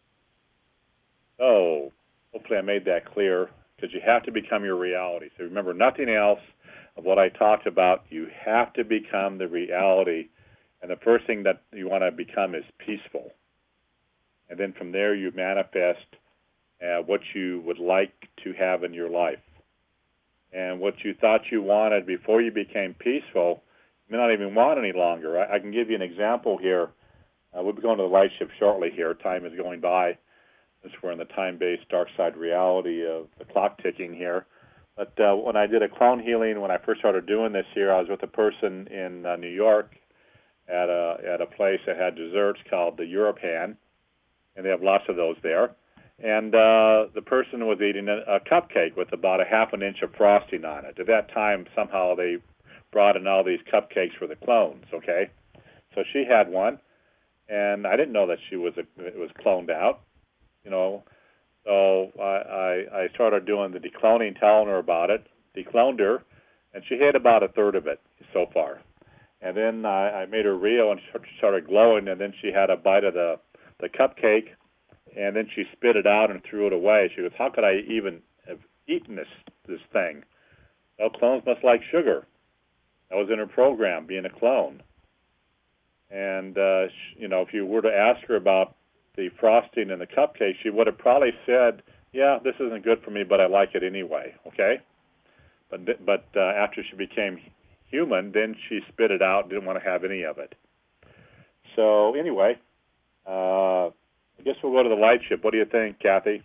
So hopefully I made that clear, because you have to become your reality. So remember, nothing else of what I talked about. You have to become the reality. And the first thing that you want to become is peaceful. And then from there you manifest uh, what you would like to have in your life. And what you thought you wanted before you became peaceful, you may not even want any longer. I, I can give you an example here. Uh, we'll be going to the light shift shortly here. Time is going by. Since we're in the time-based dark side reality of the clock ticking here. But uh, when I did a clone healing, when I first started doing this here, I was with a person in uh, New York, at a at a place that had desserts called the Europan, and they have lots of those there. And uh, the person was eating a, a cupcake with about a half an inch of frosting on it. At that time, somehow they brought in all these cupcakes for the clones, okay? So she had one, and I didn't know that she was a, it was cloned out, you know. So I, I, I started doing the decloning, telling her about it, decloned her, and she had about a third of it so far. And then I, I made her real, and she started glowing, and then she had a bite of the, the cupcake, and then she spit it out and threw it away. She goes, how could I even have eaten this this thing? Well, clones must like sugar. That was in her program, being a clone. And, uh, she, you know, if you were to ask her about the frosting and the cupcake, she would have probably said, yeah, this isn't good for me, but I like it anyway, okay? But, but uh, after she became human, then she spit it out, didn't want to have any of it. So anyway, uh, I guess we'll go to the light ship. What do you think, Kathy?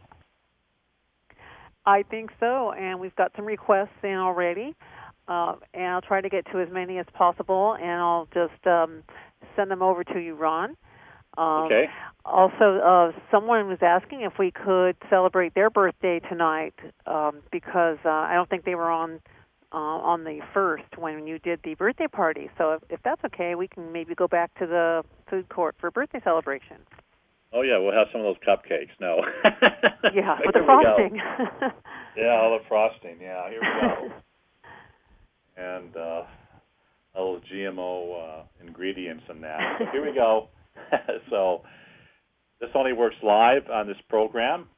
I think so, and we've got some requests in already, uh, and I'll try to get to as many as possible, and I'll just um, send them over to you, Ron. Um, okay. Also, uh, someone was asking if we could celebrate their birthday tonight, um, because uh, I don't think they were on Uh, on the first when you did the birthday party. So if, if that's okay, we can maybe go back to the food court for a birthday celebration. Oh, yeah, we'll have some of those cupcakes. No. Yeah, with the frosting. Yeah, all the frosting. Yeah, here we go. And uh, all those G M O uh, ingredients in that. So here we go. So this only works live on this program.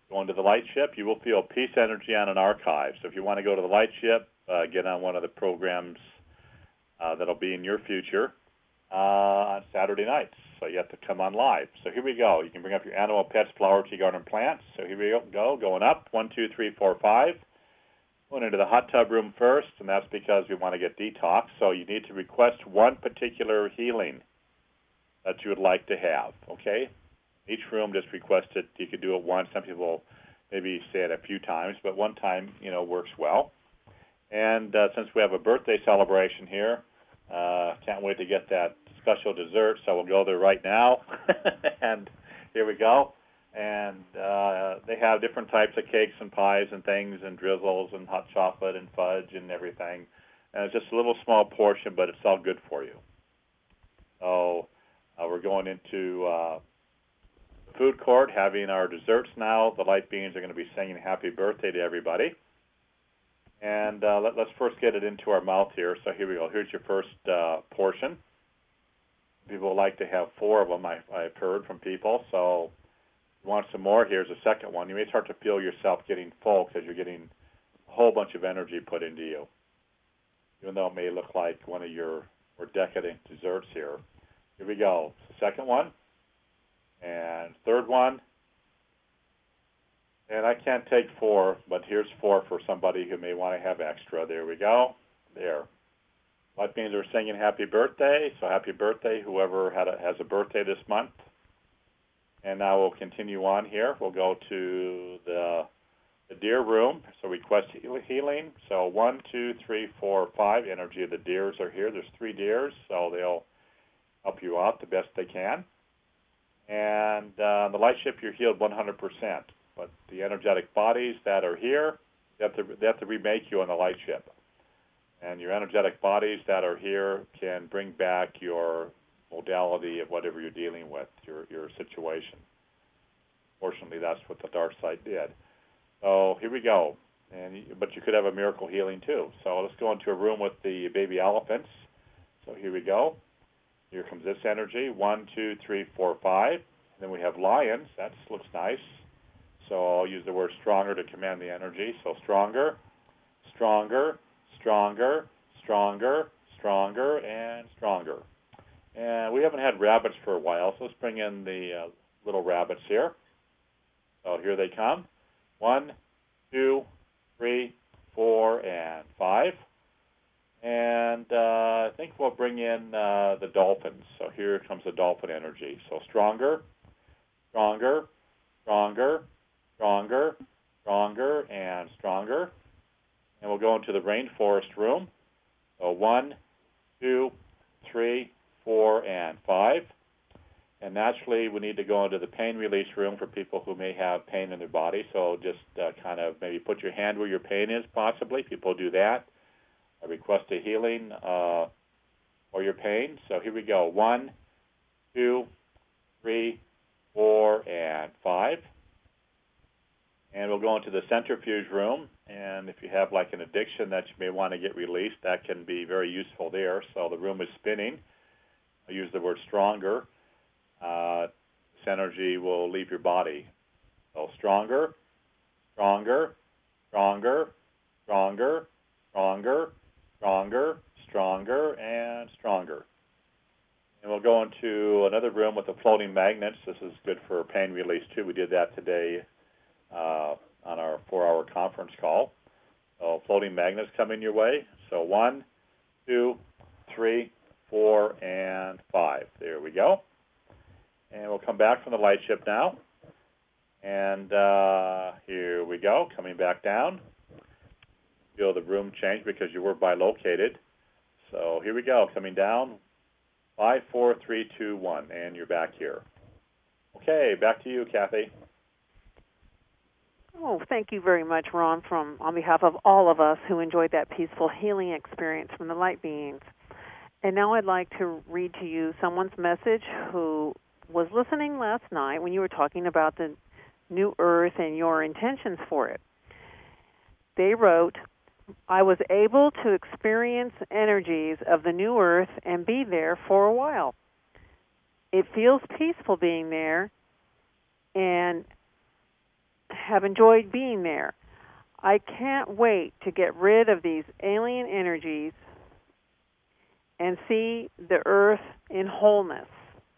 Going to the light ship, you will feel peace energy on an archive. So if you want to go to the light ship, uh, get on one of the programs uh, that'll be in your future uh, on Saturday nights. So you have to come on live. So here we go. You can bring up your animal, pets, flower, tea garden, plants. So here we go. Going up. One, two, three, four, five. Going into the hot tub room first, and that's because we want to get detox. So you need to request one particular healing that you would like to have, okay? Each room, just request it. You could do it once. Some people maybe say it a few times, but one time, you know, works well. And uh, since we have a birthday celebration here, uh, can't wait to get that special dessert, so we'll go there right now. And here we go. And uh, they have different types of cakes and pies and things and drizzles and hot chocolate and fudge and everything. And it's just a little small portion, but it's all good for you. So uh, we're going into uh, the food court, having our desserts now. The light beings are going to be singing happy birthday to everybody. And uh, let, let's first get it into our mouth here. So here we go. Here's your first uh, portion. People like to have four of them, I, I've heard from people. So if you want some more, here's a second one. You may start to feel yourself getting full because you're getting a whole bunch of energy put into you, even though it may look like one of your more decadent desserts here. Here we go. Second one. And third one. And I can't take four, but here's four for somebody who may want to have extra. There we go. There. Light beings are singing happy birthday, so happy birthday, whoever had a, has a birthday this month. And now we'll continue on here. We'll go to the, the deer room, so request healing. So one, two, three, four, five. Energy of the deers are here. There's three deers, so they'll help you out the best they can. And uh, the light ship, you're healed one hundred percent. But the energetic bodies that are here, they have to, they have to remake you on the light ship. And your energetic bodies that are here can bring back your modality of whatever you're dealing with, your, your situation. Fortunately, that's what the dark side did. So here we go. And but you could have a miracle healing too. So let's go into a room with the baby elephants. So here we go. Here comes this energy. One, two, three, four, five. And then we have lions. That looks nice. So I'll use the word stronger to command the energy. So stronger, stronger, stronger, stronger, stronger, and stronger. And we haven't had rabbits for a while, so let's bring in the uh, little rabbits here. So here they come. One, two, three, four, and five. And uh, I think we'll bring in uh, the dolphins. So here comes the dolphin energy. So stronger, stronger, stronger, stronger, stronger, and stronger. And we'll go into the rainforest room. So one, two, three, four, and five. And naturally, we need to go into the pain release room for people who may have pain in their body. So just uh, kind of maybe put your hand where your pain is, possibly. People do that. I request a healing uh, for your pain. So here we go. One, two, three, four, and five. And we'll go into the centrifuge room. And if you have like an addiction that you may want to get released, that can be very useful there. So the room is spinning. I use the word stronger. Uh, this energy will leave your body. So stronger, stronger, stronger, stronger, stronger, stronger, stronger, and stronger. And we'll go into another room with the floating magnets. This is good for pain release too. We did that today uh, on our four-hour conference call. So floating magnets coming your way. So one, two, three, four, and five. There we go. And we'll come back from the light ship now. And uh, here we go, coming back down. Feel the room change because you were bilocated. So here we go, coming down. Five, four, three, two, one, and you're back here. Okay, back to you, Kathy. Oh, thank you very much, Ron, from on behalf of all of us who enjoyed that peaceful healing experience from the light beings. And now I'd like to read to you someone's message who was listening last night when you were talking about the new earth and your intentions for it. They wrote, I was able to experience energies of the new earth and be there for a while. It feels peaceful being there and have enjoyed being there. I can't wait to get rid of these alien energies and see the earth in wholeness.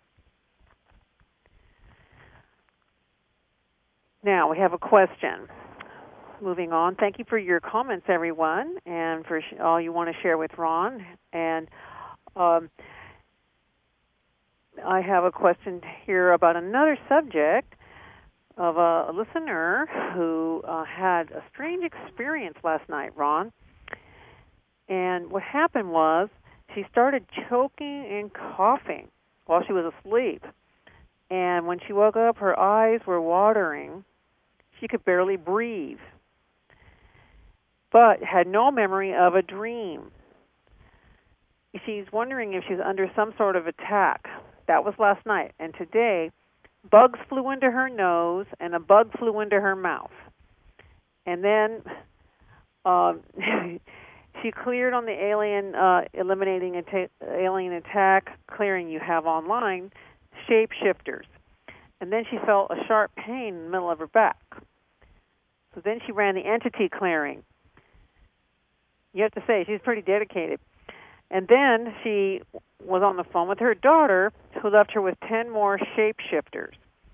Now, we have a question. Moving on. Thank you for your comments, everyone, and for sh- all you want to share with Ron. And um, I have a question here about another subject of a, a listener who uh, had a strange experience last night, Ron. And what happened was she started choking and coughing while she was asleep. And when she woke up, her eyes were watering. She could barely breathe, but had no memory of a dream. She's wondering if she's under some sort of attack. That was last night. And today, bugs flew into her nose and a bug flew into her mouth. And then um, she cleared on the alien, uh, eliminating a alien attack, clearing you have online, shapeshifters. And then she felt a sharp pain in the middle of her back. So then she ran the entity clearing. You have to say, she's pretty dedicated. And then she was on the phone with her daughter, who left her with ten more shapeshifters.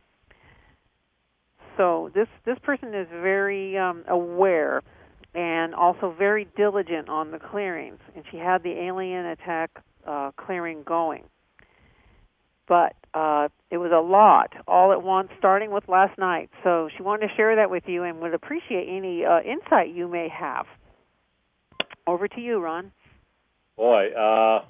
So this, this person is very um, aware and also very diligent on the clearings. And she had the alien attack uh, clearing going. But uh, it was a lot, all at once, starting with last night. So she wanted to share that with you and would appreciate any uh, insight you may have. Over to you, Ron. Boy, uh,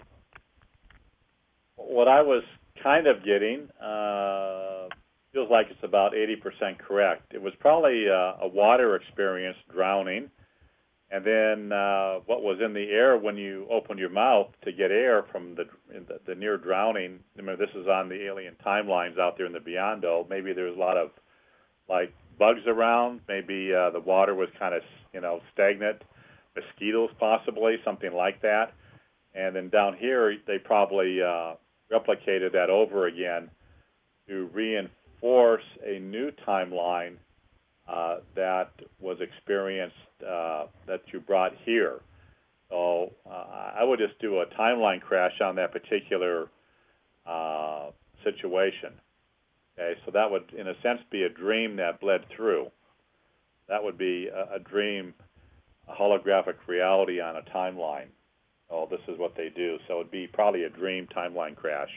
what I was kind of getting uh, feels like it's about eighty percent correct. It was probably uh, a water experience, drowning, and then uh, what was in the air when you opened your mouth to get air from the the, the near drowning. Remember, this is on the alien timelines out there in the Beyond-O. Maybe there's a lot of, like, bugs around. Maybe uh, the water was kind of, you know, stagnant. Mosquitoes, possibly, something like that. And then down here, they probably uh, replicated that over again to reinforce a new timeline uh, that was experienced uh, that you brought here. So uh, I would just do a timeline crash on that particular uh, situation. Okay, so that would, in a sense, be a dream that bled through. That would be a, a dream, a holographic reality on a timeline. Oh, this is what they do. So it would be probably a dream timeline crash.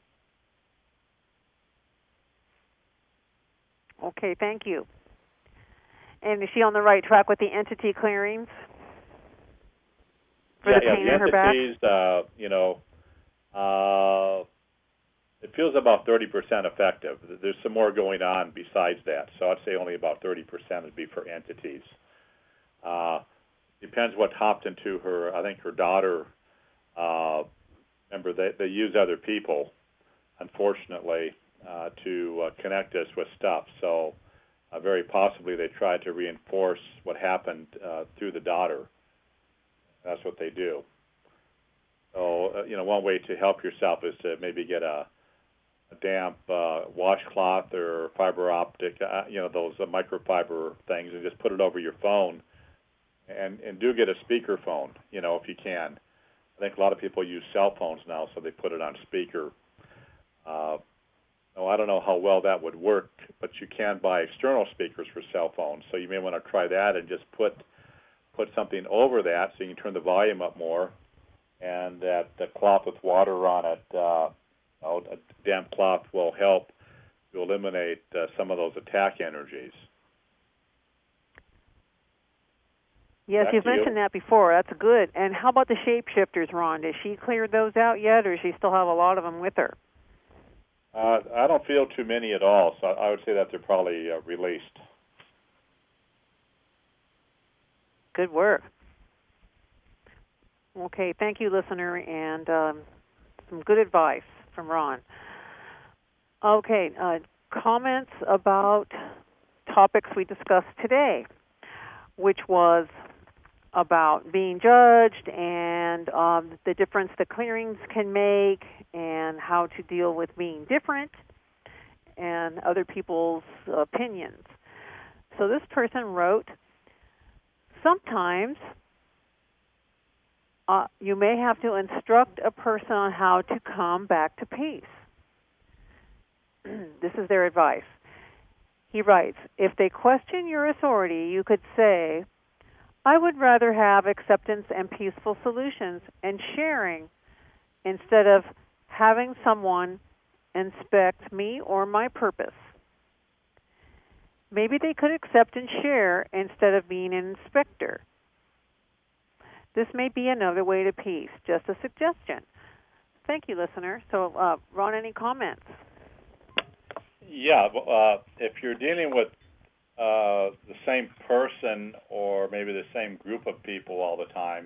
Okay, thank you. And is she on the right track with the entity clearings for yeah, the yeah, pain the in her back? entities, uh, you know, uh, it feels about thirty percent effective. There's some more going on besides that. So I'd say only about thirty percent would be for entities. Uh, depends what hopped into her. I think her daughter, uh, remember, they, they use other people, unfortunately, uh, to uh, connect us with stuff. So uh, very possibly they tried to reinforce what happened uh, through the daughter. That's what they do. So, uh, you know, one way to help yourself is to maybe get a, a damp uh, washcloth or fiber optic, uh, you know, those uh, microfiber things, and just put it over your phone. And, and do get a speaker phone, you know, if you can. I think a lot of people use cell phones now, so they put it on speaker. Uh, oh, I don't know how well that would work, but you can buy external speakers for cell phones, so you may want to try that and just put put something over that so you can turn the volume up more, and that the cloth with water on it, uh, oh, a damp cloth will help to eliminate uh, some of those attack energies. Yes, Back you've to you. mentioned that before. That's good. And how about the shapeshifters, Ron? Has she cleared those out yet, or does she still have a lot of them with her? Uh, I don't feel too many at all, so I would say that they're probably uh, released. Good work. Okay, thank you, listener, and um, some good advice from Ron. Okay, uh, comments about topics we discussed today, which was about being judged and um, the difference the clearings can make and how to deal with being different and other people's opinions. So this person wrote, sometimes uh, you may have to instruct a person on how to come back to peace. This is their advice. He writes, if they question your authority, you could say, I would rather have acceptance and peaceful solutions and sharing instead of having someone inspect me or my purpose. Maybe they could accept and share instead of being an inspector. This may be another way to peace, just a suggestion. Thank you, listener. So, uh, Ron, any comments? Yeah, uh, if you're dealing with uh, the same person or maybe the same group of people all the time,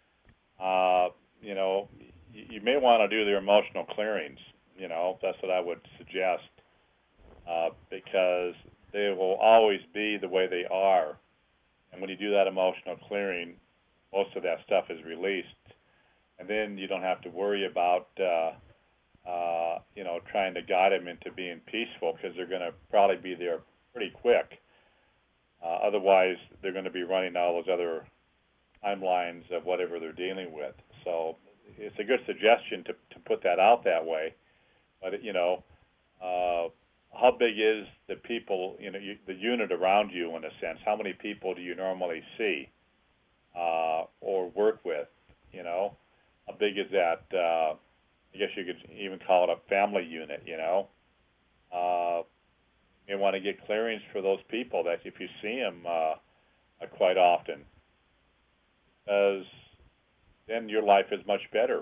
uh, you know, you, you may want to do their emotional clearings. You know, that's what I would suggest, uh, because they will always be the way they are. And when you do that emotional clearing, most of that stuff is released. And then you don't have to worry about, uh, uh, you know, trying to guide them into being peaceful, because they're going to probably be there pretty quick. Uh, otherwise, they're going to be running all those other timelines of whatever they're dealing with. So it's a good suggestion to, to put that out that way. But, you know, uh, how big is the people, you know, you, the unit around you in a sense? How many people do you normally see uh, or work with, you know? How big is that? Uh, I guess you could even call it a family unit, you know? Uh, you want to get clearings for those people that if you see them uh, uh, quite often, because then your life is much better.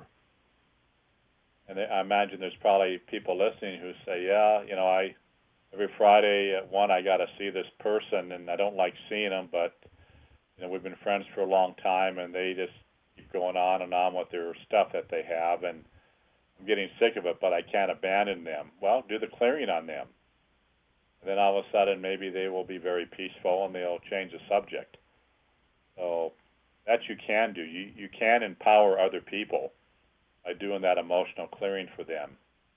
And I imagine there's probably people listening who say, yeah, you know, I every Friday at one I got to see this person, and I don't like seeing them, but you know, we've been friends for a long time, and they just keep going on and on with their stuff that they have, and I'm getting sick of it, but I can't abandon them. Well, do the clearing on them. And then all of a sudden maybe they will be very peaceful and they'll change the subject. So that you can do. You, you can empower other people by doing that emotional clearing for them.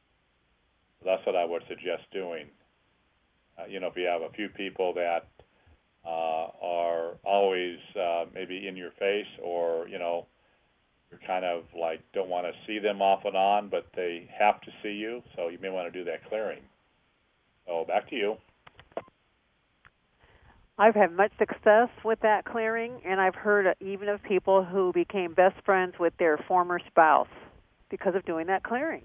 So that's what I would suggest doing. Uh, you know, if you have a few people that uh, are always uh, maybe in your face, or, you know, you're kind of like don't want to see them off and on, but they have to see you, so you may want to do that clearing. So back to you. I've had much success with that clearing, and I've heard even of people who became best friends with their former spouse because of doing that clearing.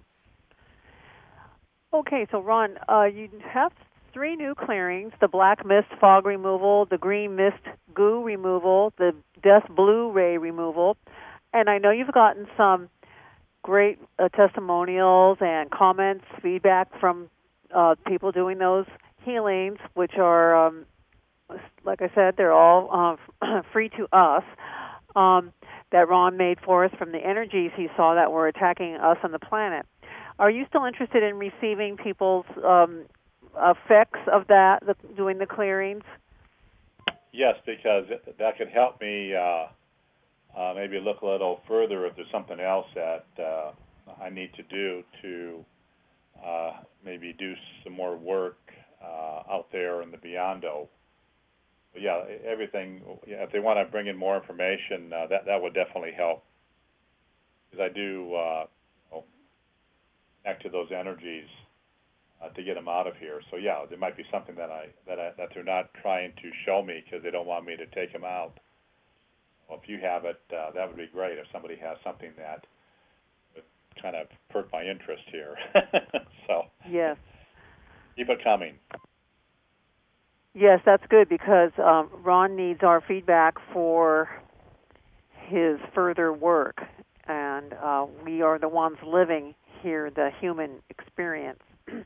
Okay, so Ron, uh, you have three new clearings: the black mist fog removal, the green mist goo removal, the death blue ray removal. And I know you've gotten some great uh, testimonials and comments, feedback from uh, people doing those healings, which are, um, like I said, they're all uh, free to us, um, that Ron made for us from the energies he saw that were attacking us on the planet. Are you still interested in receiving people's um, effects of that, the, doing the clearings? Yes, because that could help me uh, uh, maybe look a little further if there's something else that uh, I need to do to uh, maybe do some more work uh, out there in the Beyond-O. But yeah, everything, yeah, if they want to bring in more information, uh, that, that would definitely help. Because I do uh, you know, connect to those energies uh, to get them out of here. So yeah, there might be something that I that I, that they're not trying to show me because they don't want me to take them out. Well, if you have it, uh, that would be great. If somebody has something that would kind of perk my interest here. So yes, keep it coming. Yes, that's good, because um, Ron needs our feedback for his further work, and uh, we are the ones living here the human experience.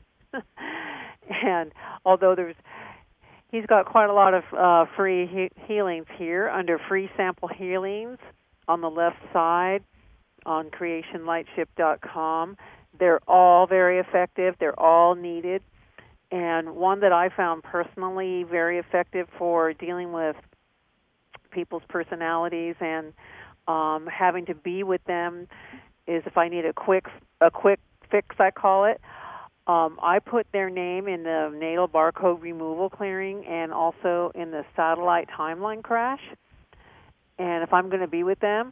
And although there's, he's got quite a lot of uh, free he- healings here under free sample healings on the left side on creation lightship dot com. They're all very effective. They're all needed. And one that I found personally very effective for dealing with people's personalities and um, having to be with them is if I need a quick a quick fix, I call it. Um, I put their name in the natal barcode removal clearing and also in the satellite timeline crash. And if I'm going to be with them,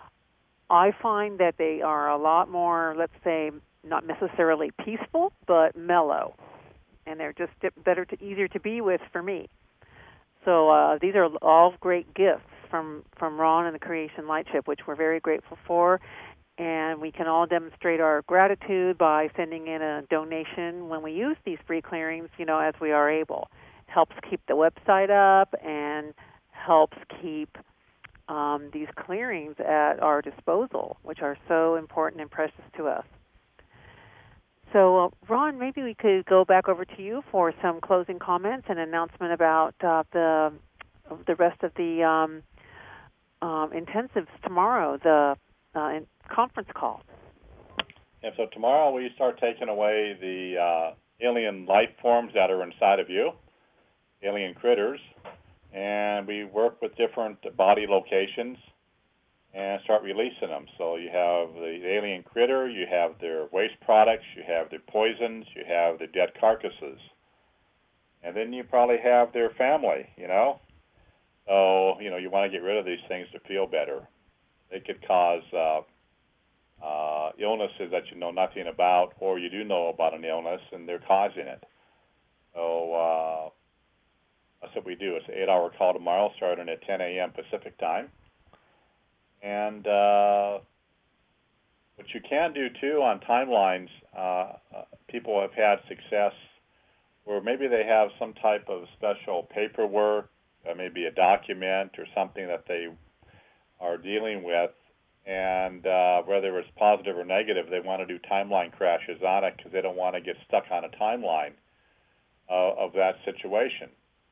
I find that they are a lot more, let's say, not necessarily peaceful, but mellow. And they're just better to, easier to be with for me. So uh, these are all great gifts from, from Ron and the Creation Lightship, which we're very grateful for. And we can all demonstrate our gratitude by sending in a donation when we use these free clearings, you know, as we are able. It helps keep the website up and helps keep um, these clearings at our disposal, which are so important and precious to us. So, uh, Ron, maybe we could go back over to you for some closing comments and announcement about uh, the the rest of the um, um, intensives tomorrow, the uh, in conference call. Yeah, so tomorrow we start taking away the uh, alien life forms that are inside of you, alien critters, and we work with different body locations and start releasing them. So you have the alien critter, you have their waste products, you have their poisons, you have the dead carcasses. And then you probably have their family, you know. So, you know, you want to get rid of these things to feel better. They could cause uh, uh, illnesses that you know nothing about, or you do know about an illness and they're causing it. So uh, that's what we do. It's an eight-hour call tomorrow starting at ten a.m. Pacific time. And uh, what you can do, too, on timelines, uh, uh, people have had success where maybe they have some type of special paperwork, uh, maybe a document or something that they are dealing with, and uh, whether it's positive or negative, they want to do timeline crashes on it because they don't want to get stuck on a timeline uh, of that situation.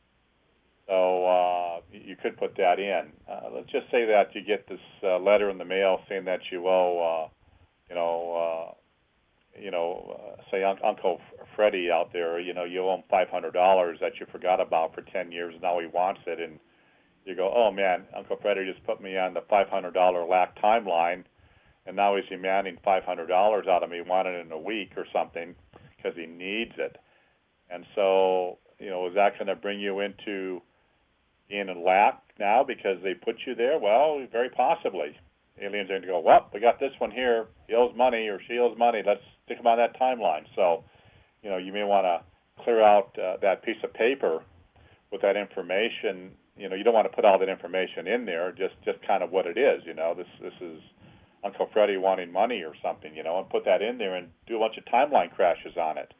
So uh, you could put that in. Uh, let's just say that you get this uh, letter in the mail saying that you owe, uh, you know, uh, you know, uh, say un- Uncle Freddie out there, you know, you owe him five hundred dollars that you forgot about for ten years. Now he wants it, and you go, oh man, Uncle Freddie just put me on the five hundred dollars lack timeline, and now he's demanding five hundred dollars out of me, wanting it in a week or something because he needs it. And so, you know, is that going to bring you into in a lack now because they put you there? Well, very possibly. Aliens are going to go, well, we got this one here. He owes money or she owes money. Let's stick him on that timeline. So, you know, you may want to clear out uh, that piece of paper with that information. You know, you don't want to put all that information in there, just, just kind of what it is. You know, this this is Uncle Freddie wanting money or something, you know, and put that in there and do a bunch of timeline crashes on it.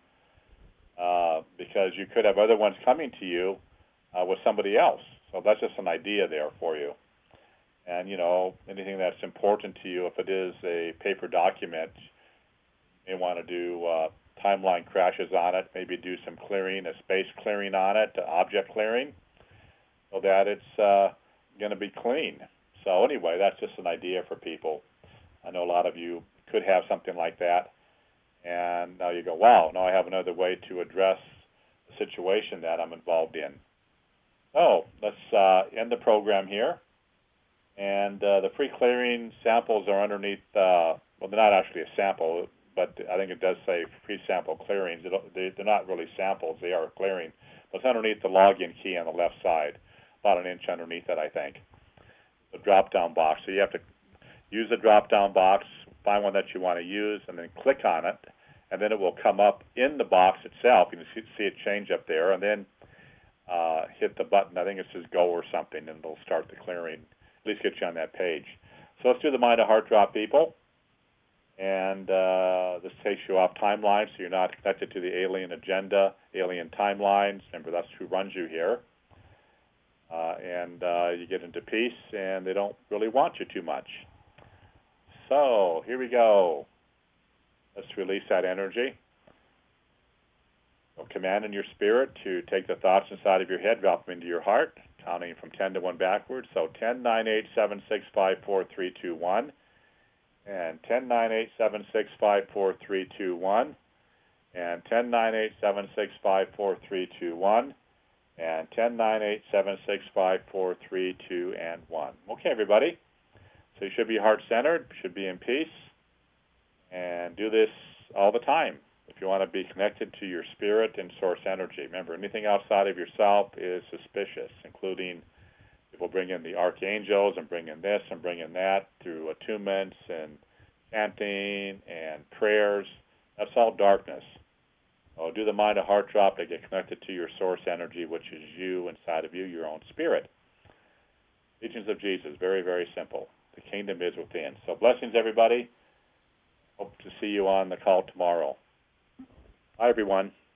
Uh, because you could have other ones coming to you uh, with somebody else. So that's just an idea there for you. And, you know, anything that's important to you, if it is a paper document, you may want to do uh, timeline crashes on it, maybe do some clearing, a space clearing on it, object clearing, so that it's uh, going to be clean. So anyway, that's just an idea for people. I know a lot of you could have something like that. And now you go, wow, now I have another way to address the situation that I'm involved in. So let's uh, end the program here. And uh, the free clearing samples are underneath, uh, well, they're not actually a sample, but I think it does say free sample clearings. They're not really samples, they are clearing. But it's underneath the login key on the left side, about an inch underneath it, I think. The drop-down box. So you have to use the drop-down box, find one that you want to use, and then click on it, and then it will come up in the box itself. You can see, see it change up there, and then uh, hit the button. I think it says go or something, and it'll start the clearing, at least get you on that page. So let's do the Mind of Heart Drop, people. And uh, this takes you off timelines, so you're not connected to the alien agenda, alien timelines. Remember, that's who runs you here. Uh, and uh, you get into peace, and they don't really want you too much. So here we go. Let's release that energy. So command in your spirit to take the thoughts inside of your head, drop them into your heart, counting from ten to one backwards. So ten, nine, eight, seven, six, five, four, three, two, one. And ten, nine, eight, seven, six, five, four, three, two, one. And ten, nine, eight, seven, six, five, four, three, two, one. And ten, nine, eight, seven, six, five, four, three, two, and one. Okay, everybody. So you should be heart-centered, should be in peace, and do this all the time. If you want to be connected to your spirit and source energy, remember, anything outside of yourself is suspicious, including people bring in the archangels and bring in this and bring in that through attunements and chanting and prayers. That's all darkness. So do the mind a heart drop to get connected to your source energy, which is you inside of you, your own spirit. Teachings of Jesus, very, very simple. The kingdom is within. So blessings, everybody. Hope to see you on the call tomorrow. Bye, everyone.